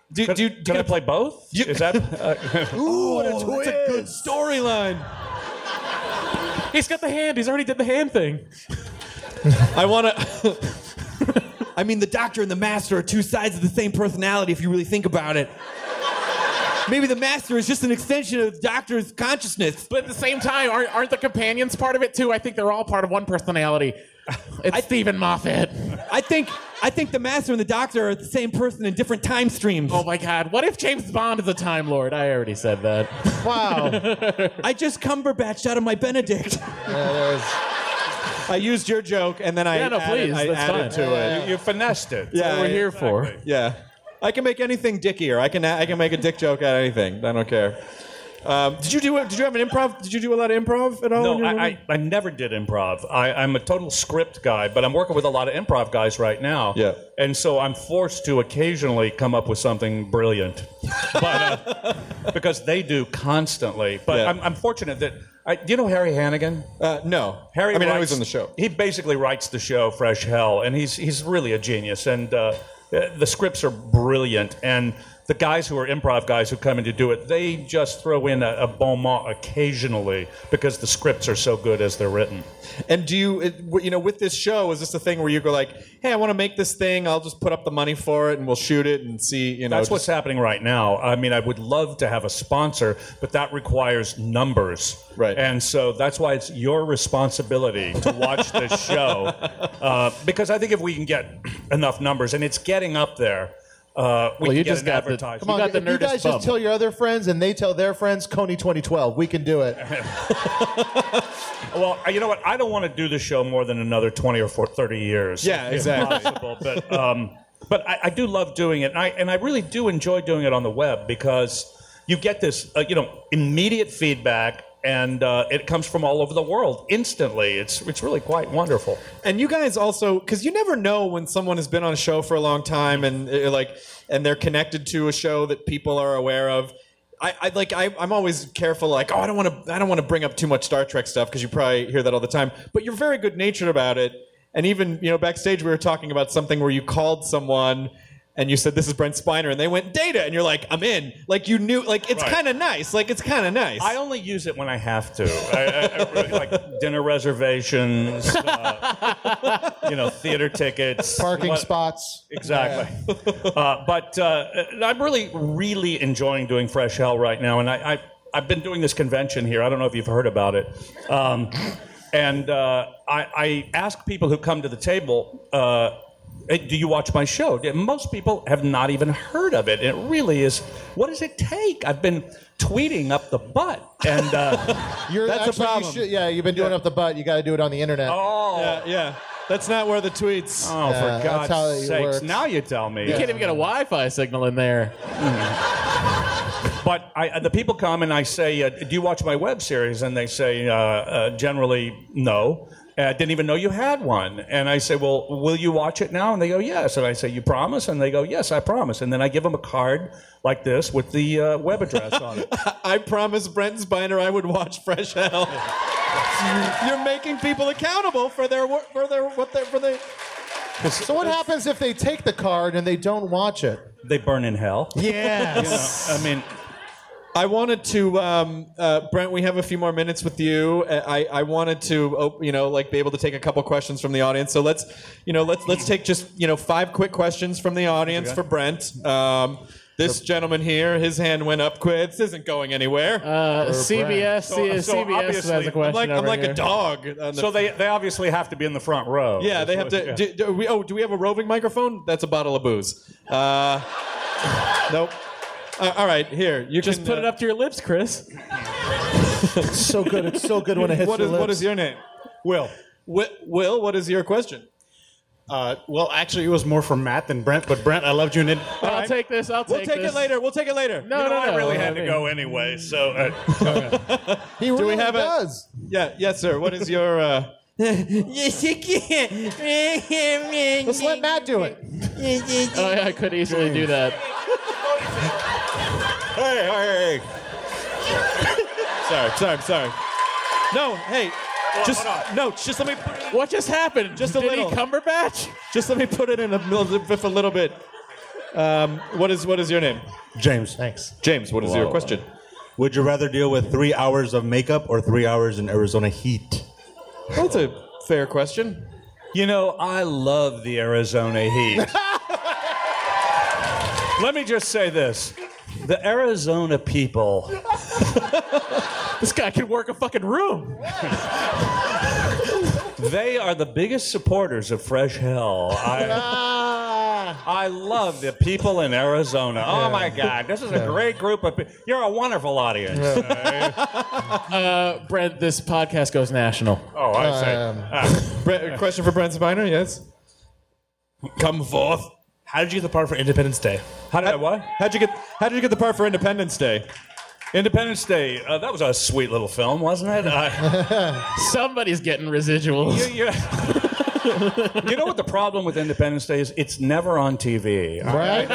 Do, Can, do, can I play both? You- Is that? Uh, Ooh, what a twist. That's a good storyline. He's got the hand. He's already did the hand thing. I want to. I mean, the Doctor and the Master are two sides of the same personality if you really think about it. Maybe the Master is just an extension of the Doctor's consciousness. But at the same time, aren't, aren't the companions part of it too? I think they're all part of one personality. It's I, Stephen Moffat. I think I think the Master and the Doctor are the same person in different time streams. Oh my God! What if James Bond is a Time Lord? I already said that. Wow. I just Cumberbatched out of my Benedict. Uh, I used your joke and then I yeah, no, added, please, I that's added fine. to you, it. you finessed it. Yeah, That's what we're I- here exactly. for. Yeah. I can make anything dickier. I can I can make a dick joke out of anything. I don't care. Um, did you do? Did you have an improv? Did you do a lot of improv at all? in No, your I, movie? I, I never did improv. I, I'm a total script guy, but I'm working with a lot of improv guys right now. Yeah. And so I'm forced to occasionally come up with something brilliant, but, uh, because they do constantly. But Yeah. I'm, I'm fortunate that. I, do you know Harry Hannigan? Uh, no. Harry I mean, I know writes- he's on the show. He basically writes the show Fresh Hell, and he's he's really a genius. And uh, the scripts are brilliant. And the guys who are improv guys who come in to do it, they just throw in a, a bon mot occasionally because the scripts are so good as they're written. And do you, it, you know, with this show, is this a thing where you go like, hey, I want to make this thing, I'll just put up the money for it and we'll shoot it and see, you know. That's just- what's happening right now. I mean, I would love to have a sponsor, but that requires numbers. Right. And so that's why it's your responsibility to watch this show. Uh, because I think if we can get enough numbers, and it's getting up there, uh, we Well, can you get just an got the- advertisement. Come on, got the if you Nerdist guys bump. just tell your other friends and they tell their friends, Coney twenty twelve. We can do it. Well, you know what? I don't want to do the show more than another twenty or thirty years. Yeah, if exactly. Possible. But, um, but I, I do love doing it. And I, and I really do enjoy doing it on the web because you get this, uh, you know, immediate feedback. And uh, it comes from all over the world instantly. It's it's really quite wonderful. And you guys also, because you never know when someone has been on a show for a long time and uh, like, and they're connected to a show that people are aware of. I, I like I, I'm always careful, like, oh, I don't want to I don't want to bring up too much Star Trek stuff because you probably hear that all the time. But you're very good natured about it. And even, you know, backstage we were talking about something where you called someone and you said, this is Brent Spiner, and they went, Data, and you're like, I'm in. Like, you knew, like, it's Right. kind of nice. Like, it's kind of nice. I only use it when I have to. I, I, I really like dinner reservations, uh, you know, theater tickets, Parking what- spots. Exactly. Uh, but uh, I'm really, really enjoying doing Fresh Hell right now, and I, I, I've been doing this convention here. I don't know if you've heard about it. Um, and uh, I, I ask people who come to the table, uh, hey, do you watch my show? Most people have not even heard of it. It really is, what does it take? I've been tweeting up the butt. And uh, You're That's a actually, you problem. should- yeah, you've been doing Yeah. up the butt. You got to do it on the internet. oh, Yeah, yeah. That's not where the tweets. oh, Yeah, for that's God's how it sakes. works. Now you tell me. You can't even get a Wi-Fi signal in there. But I, the people come and I say, uh, do you watch my web series? And they say, uh, uh, generally, no. I didn't even know you had one. And I say, well, will you watch it now? And they go, yes. And I say, you promise? And they go, yes, I promise. And then I give them a card like this with the uh, web address on it. I promised Brent Spiner I would watch Fresh Hell. You're making people accountable for their wor- for their what their for their. So what happens if they take the card and they don't watch it? They burn in hell. Yes. I mean, I wanted to, um, uh, Brent. We have a few more minutes with you. Uh, I, I wanted to, oh, you know, like be able to take a couple questions from the audience. So let's, you know, let's let's take just, you know, five quick questions from the audience for Brent. Um, this gentleman here, his hand went up quick. This isn't going anywhere. Uh, C B S, So- C- so C B S obviously- has a I'm question I'm like I'm over like here. a dog. on the- so they, they obviously have to be in the front row. yeah, they have to. Yeah. Do, do we, oh, do we have a roving microphone? That's a bottle of booze. Uh, nope. Uh, all right, here you Just can, put uh, it up to your lips, Chris. It's so good. It's so good when it hits What your is lips. what is your name? Will. Wi- Will, what is your question? Uh, well, actually, it was more for Matt than Brent, but Brent, I loved you and it. I'll take this. I'll We'll take take this. it later. We'll take it later. No, You know, no, no. I really had I to mean- go anyway. So uh, He really we have a- does. Yeah, yes, sir. What is your? Uh... Yes, you can. Let's let Matt do it. Oh, yeah, I could easily do that. Hey, hey, hey. sorry, sorry, sorry. No, hey, just no, just let me put it, What just happened? Just a Did little. he Cumberbatch? just let me put it in a, mil- with a little bit. Um, what is what is your name? James. Thanks. James, what is your question? Would you rather deal with three hours of makeup or three hours in Arizona heat? That's a fair question. You know, I love the Arizona heat. Let me just say this. The Arizona people... This guy can work a fucking room. They are the biggest supporters of Fresh Hell. I, I love the people in Arizona. Oh, my God. This is a great group of people. You're a wonderful audience. uh, Brent, this podcast goes national. Oh, I say. Um, ah. Brent, question for Brent Spiner, yes? Come forth. How did you get the part for Independence Day? How did I what? How'd you get, how did you get the part for Independence Day? Independence Day, uh, that was a sweet little film, wasn't it? I, Somebody's getting residuals. you, you, you know what the problem with Independence Day is? It's never on T V. Right?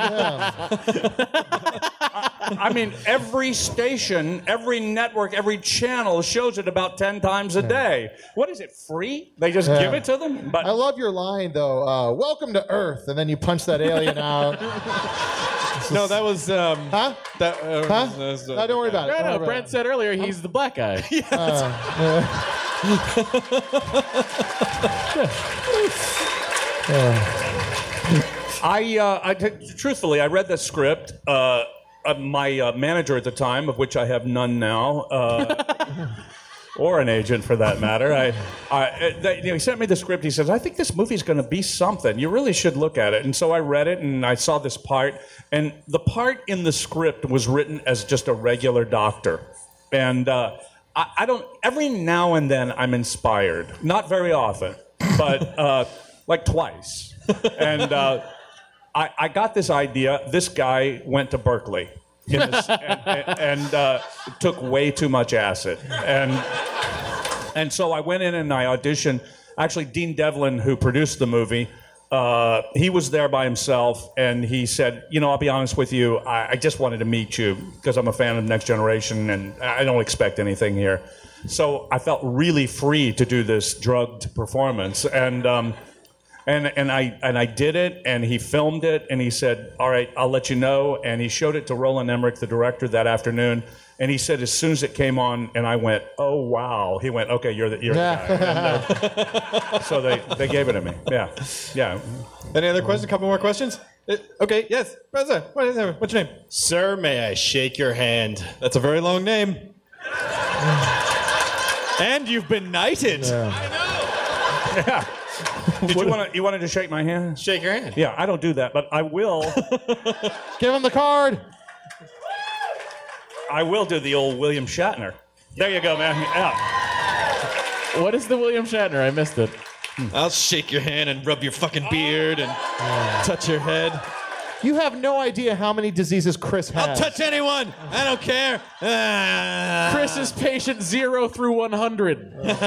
I, I mean, every station, every network, every channel shows it about ten times a day. What is it, free? They just Yeah. give it to them? But I love your line, though. Uh, Welcome to Earth. And then you punch that alien out. No, that was... Um, huh? That, uh, Huh? was, uh, No, don't worry about it. No, Don't no, worry Brent about said earlier he's the black guy. I, uh, I t- truthfully, I reed the script. Uh, uh, my uh, manager at the time, of which I have none now, uh, or an agent for that matter, I, I, they, you know, he sent me the script. He says, "I think this movie's going to be something. You really should look at it." And so I read it, and I saw this part, and the part in the script was written as just a regular doctor, and uh, I, I don't. Every now and then, I'm inspired. Not very often, but uh, like twice, and. Uh, I, I got this idea. This guy went to Berkeley in this, and, and, and uh, took way too much acid. And, and so I went in and I auditioned. Actually, Dean Devlin, who produced the movie, uh, he was there by himself. And he said, you know, I'll be honest with you. I, I just wanted to meet you because I'm a fan of Next Generation and I don't expect anything here. So I felt really free to do this drugged performance. And... Um, And and I and I did it, and he filmed it, and he said, "All right, I'll let you know." And he showed it to Roland Emmerich, the director, that afternoon. And he said, as soon as it came on, and I went, "Oh wow!" He went, "Okay, you're the you're the guy." And, uh, so they they gave it to me. Yeah, yeah. Any other questions? A couple more questions? Uh, okay, yes. What's What is that? What's your name? Sir, may I shake your hand? That's a very long name. And you've been knighted. Yeah. Did you want to? You wanted to shake my hand? Shake your hand. Yeah, I don't do that, but I will. Give him the card. I will do the old William Shatner. There you go, man. Yeah. What is the William Shatner? I missed it. I'll shake your hand and rub your fucking beard and touch your head. You have no idea how many diseases Chris has. I'll touch anyone. I don't care. Ah. Chris is patient zero through one hundred.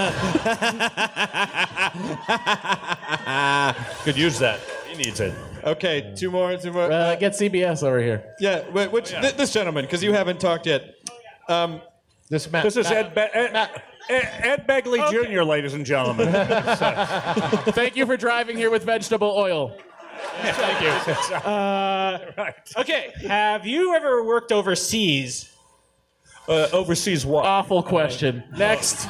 Could use that. He needs it. Okay, two more, two more. Uh, get C B S over here. Yeah, wait, which, th- this gentleman, because you haven't talked yet. Um, this Matt, This is Matt, Ed, Be- Ed, Ed, Ed Begley Junior, ladies and gentlemen. Thank you for driving here with vegetable oil. Thank you. Uh, right. Okay, have you ever worked overseas? Uh, overseas what? Awful question. Next.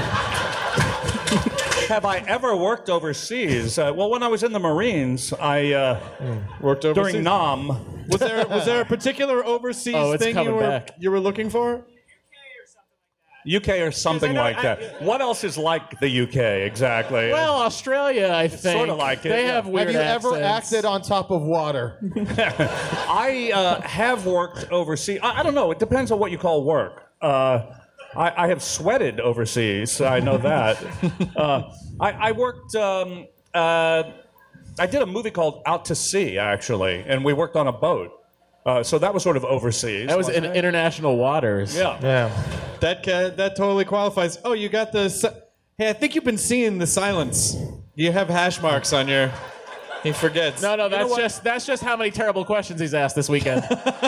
Have I ever worked overseas? Uh, well, when I was in the Marines, I uh, worked overseas during Nam. Was there was there a particular overseas Oh, it's thing you coming were back. you were looking for? U K or something know, like I- that. What else is like the U K exactly? Well, Australia, I think. Sorta like it, They yeah. have weird have you ever accents. acted on top of water? I uh, have worked overseas. I, I don't know. It depends on what you call work. Uh, I, I have sweated overseas. I know that. uh, I, I worked. Um, uh, I did a movie called Out to Sea, actually, and we worked on a boat. Uh, so that was sort of overseas. That was in wasn't it? international waters. Yeah. Yeah. That ca- that totally qualifies. Oh, you got the. Si- hey, I think you've been seeing the silence. You have hash marks on your. He forgets. No, no, You know that's what? just that's just how many terrible questions he's asked this weekend.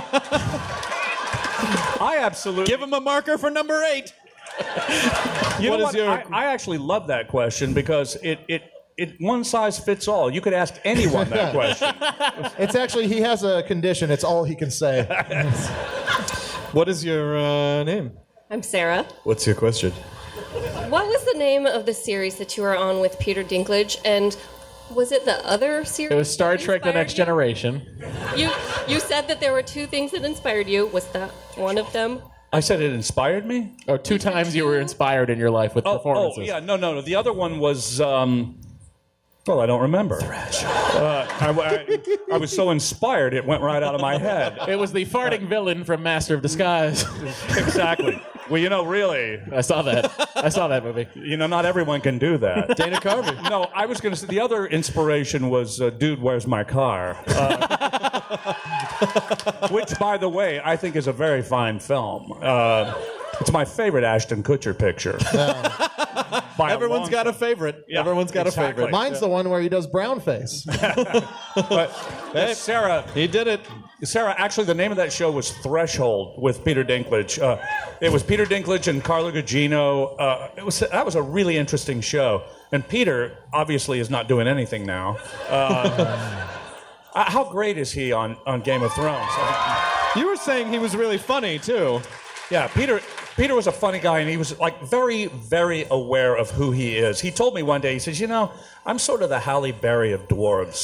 I absolutely. Give him a marker for number eight. You What know is what? your- I, I actually love that question because it it it, one size fits all. You could ask anyone that question. It's actually, he has a condition. It's all he can say. What is your uh, name? I'm Sarah. What's your question? What was the name of the series that you were on with Peter Dinklage? And was it the other series? It was Star Trek The Next Generation. You you said that there were two things that inspired you. Was that one of them? I said it inspired me? Oh, two times you were inspired in your life with Oh, performances. oh, yeah, no, no, no. The other one was, um, well, I don't remember. Uh, I, I, I was so inspired, it went right out of my head. It was the farting villain from Master of Disguise. Exactly. Well, you know, really. I saw that. I saw that movie. You know, not everyone can do that. Dana Carvey. No, I was going to say the other inspiration was uh, Dude, Where's My Car? Uh, which, by the way, I think is a very fine film. Uh, it's my favorite Ashton Kutcher picture. Yeah. Everyone's got a favorite. Yeah, Everyone's got exactly. a favorite. Mine's the one where he does brown face. But Hey, Sarah, he did it. Sarah, actually, the name of that show was Threshold with Peter Dinklage. Uh, it was Peter Dinklage and Carla Gugino. Uh, it was that was a really interesting show. And Peter obviously is not doing anything now. Uh, uh, how great is he on, on Game of Thrones? You were saying he was really funny too. Yeah, Peter. Peter was a funny guy, and he was like very, very aware of who he is. He told me one day, he says, "You know, I'm sort of the Halle Berry of dwarves."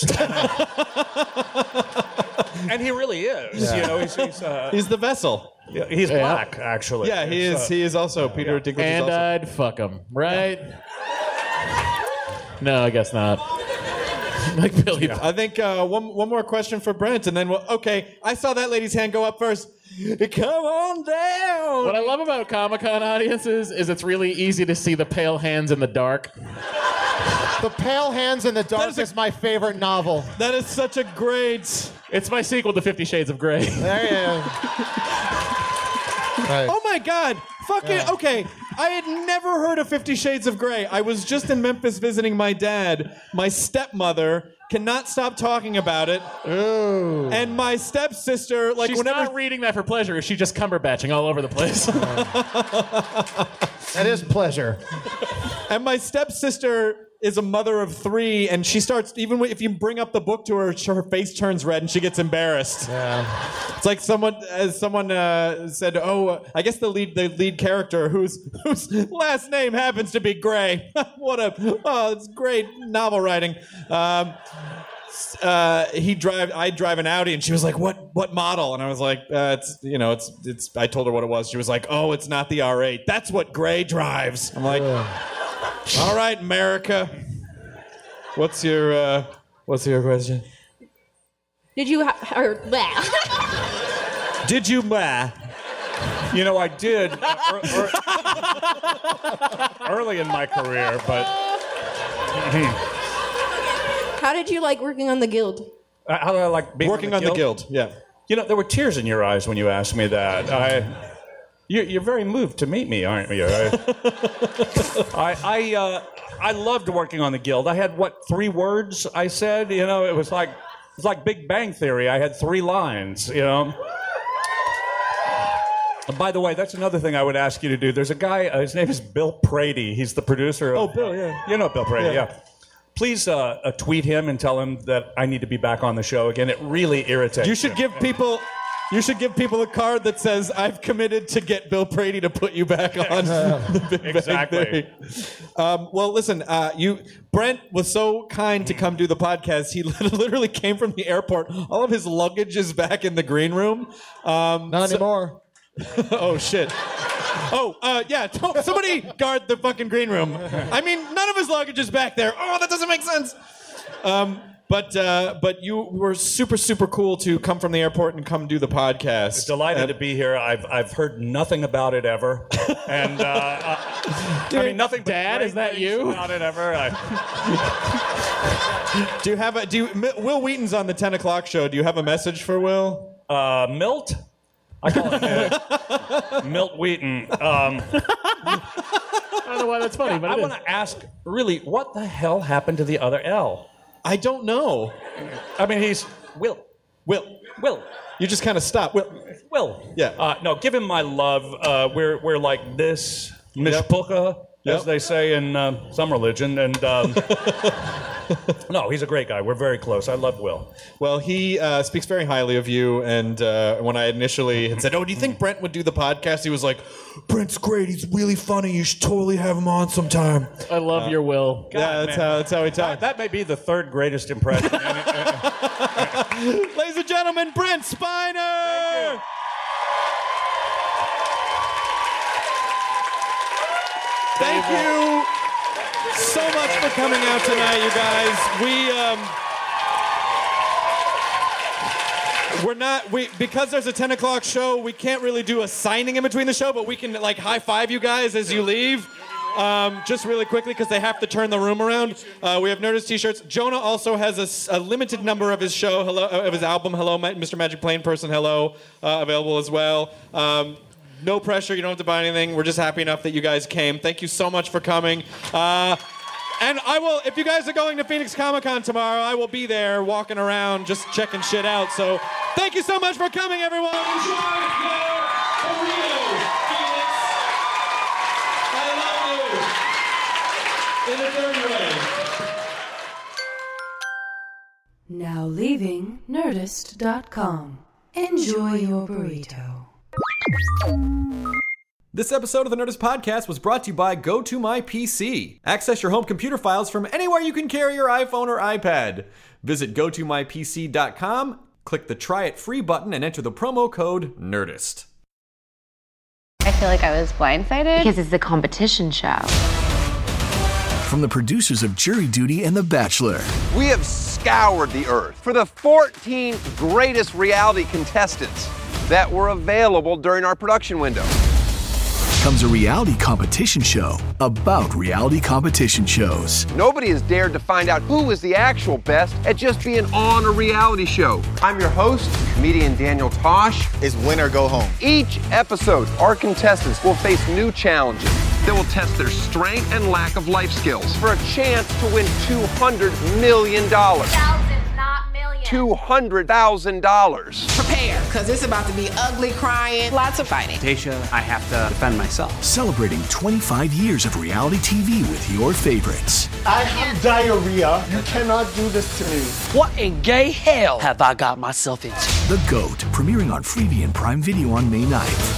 And he really is. Yeah. You know, he's he's, uh, He's the vessel. yeah, he's Yeah. black actually. Yeah, he It's, is. uh, He is also Peter Dinklage. And is also. I'd fuck him, right? No, I guess not. Like Billy. I think uh, one one more question for Brent, and then we'll. Okay, I saw that lady's hand go up first. Come on down. What I love about Comic-Con audiences is it's really easy to see the pale hands in the dark. The Pale Hands in the Dark is, is a- is my favorite novel. That is such a great. It's my sequel to Fifty Shades of Grey. There you go. Right. Oh my God! Fucking Yeah. okay. I had never heard of Fifty Shades of Grey. I was just in Memphis visiting my dad. My stepmother cannot stop talking about it. Ooh. And my stepsister, like She's whenever not reading that for pleasure. She's just cumberbatching all over the place. That is pleasure. And my stepsister is a mother of three, and she starts, even if you bring up the book to her, her face turns red and she gets embarrassed. Yeah. It's like someone, as someone uh, said, oh, uh, I guess the lead, the lead character whose whose last name happens to be Gray. What a, oh, it's great novel writing. Um, uh, he drive, I drive an Audi, and she was like, "What, what model?" And I was like, uh, "It's, you know, it's, it's." I told her what it was. She was like, "Oh, it's not the R eight. That's what Gray drives." I'm like, "All right, America. What's your, uh, what's your question?" Did you ha- or bleh. Did you, ma? You know, I did uh, er, er, early in my career, but How did you like working on the Guild? uh, how do I like being Working on the guild. Yeah. You know, there were tears in your eyes when you asked me that. I, you, you're very moved to meet me, aren't you? I, I, I, uh, I loved working on the Guild. I had what three words I said. You know, it was like it was like Big Bang Theory. I had three lines. You know. And by the way, that's another thing I would ask you to do. There's a guy. Uh, his name is Bill Prady. He's the producer. Of, Oh, Bill, yeah. You know Bill Prady, Yeah. yeah. Please uh, uh, tweet him and tell him that I need to be back on the show again. It really irritates You should him. give people. You should give people a card that says, "I've committed to get Bill Prady to put you back on the Big Bang Exactly. Theory." Um, well, listen, uh, you Brent was so kind to come do the podcast. He literally came from the airport. All of his luggage is back in the green room. Um, Not so- anymore. oh shit. Oh, uh, yeah. Don't, somebody guard the fucking green room. I mean, none of his luggage is back there. Oh, that doesn't make sense. Um, but uh, but you were super super cool to come from the airport and come do the podcast. Delighted And- to be here. I've I've heard nothing about it ever, and uh, uh, I mean nothing. but Dad, great is that things you? About it ever. I, Do you have a? Do you, Will Wheaton's on the ten o'clock show? Do you have a message for Will? uh, Milt. I call it uh, Milt Wheaton. Um, I don't know why that's funny, but I it want is. to ask, really, what the hell happened to the other L? I don't know. I mean, he's Will. Will. Will. You just kind of stop. Will. Will. Yeah. Uh, no, give him my love. Uh, we're we're like this. Mishpucha. as they say in uh, some religion. And um, no, he's a great guy. We're very close. I love Will. Well, he uh, speaks very highly of you. And uh, when I initially had said, "Oh, do you think Brent would do the podcast?" He was like, "Brent's great. He's really funny. You should totally have him on sometime." I love uh, your Will. God, yeah, that's man. how that's how he talks. That, that may be the third greatest impression. Ladies and gentlemen, Brent Spiner. Thank you so much for coming out tonight, you guys. We um, we're not we because there's a ten o'clock show. We can't really do a signing in between the show, but we can like high five you guys as you leave. Um, just really quickly, because they have to turn the room around. Uh, we have Nerdist T-shirts. Jonah also has a, s- a limited number of his show, hello, of his album, Hello, Ma- Mister Magic Plane Person, Hello, uh, available as well. Um, no pressure. You don't have to buy anything. We're just happy enough that you guys came. Thank you so much for coming. Uh, and I will, if you guys are going to Phoenix Comic-Con tomorrow, I will be there walking around just checking shit out. So thank you so much for coming, everyone. Enjoy your burritos, Phoenix. I love you. In a dirty way. Now leaving Nerdist dot com. Enjoy your burrito. This episode of the Nerdist Podcast was brought to you by Go To My P C. Access your home computer files from anywhere you can carry your iPhone or iPad. Visit go to my p c dot com, click the Try It Free button, and enter the promo code NERDIST. I feel like I was blindsided because it's a competition show. From the producers of Jury Duty and The Bachelor. We have scoured the earth for the fourteen greatest reality contestants that were available during our production window. Comes a reality competition show about reality competition shows. Nobody has dared to find out who is the actual best at just being on a reality show. I'm your host, comedian Daniel Tosh. It's win or go home. Each episode, our contestants will face new challenges that will test their strength and lack of life skills for a chance to win two hundred million dollars. Thousands, not millions. two hundred thousand dollars. Prepare, because it's about to be ugly, crying, lots of fighting. Tasha, I have to defend myself. Celebrating twenty-five years of reality T V with your favorites. I have diarrhea. You cannot do this to me. What in gay hell have I got myself into? The GOAT, premiering on Freevee and Prime Video on May ninth.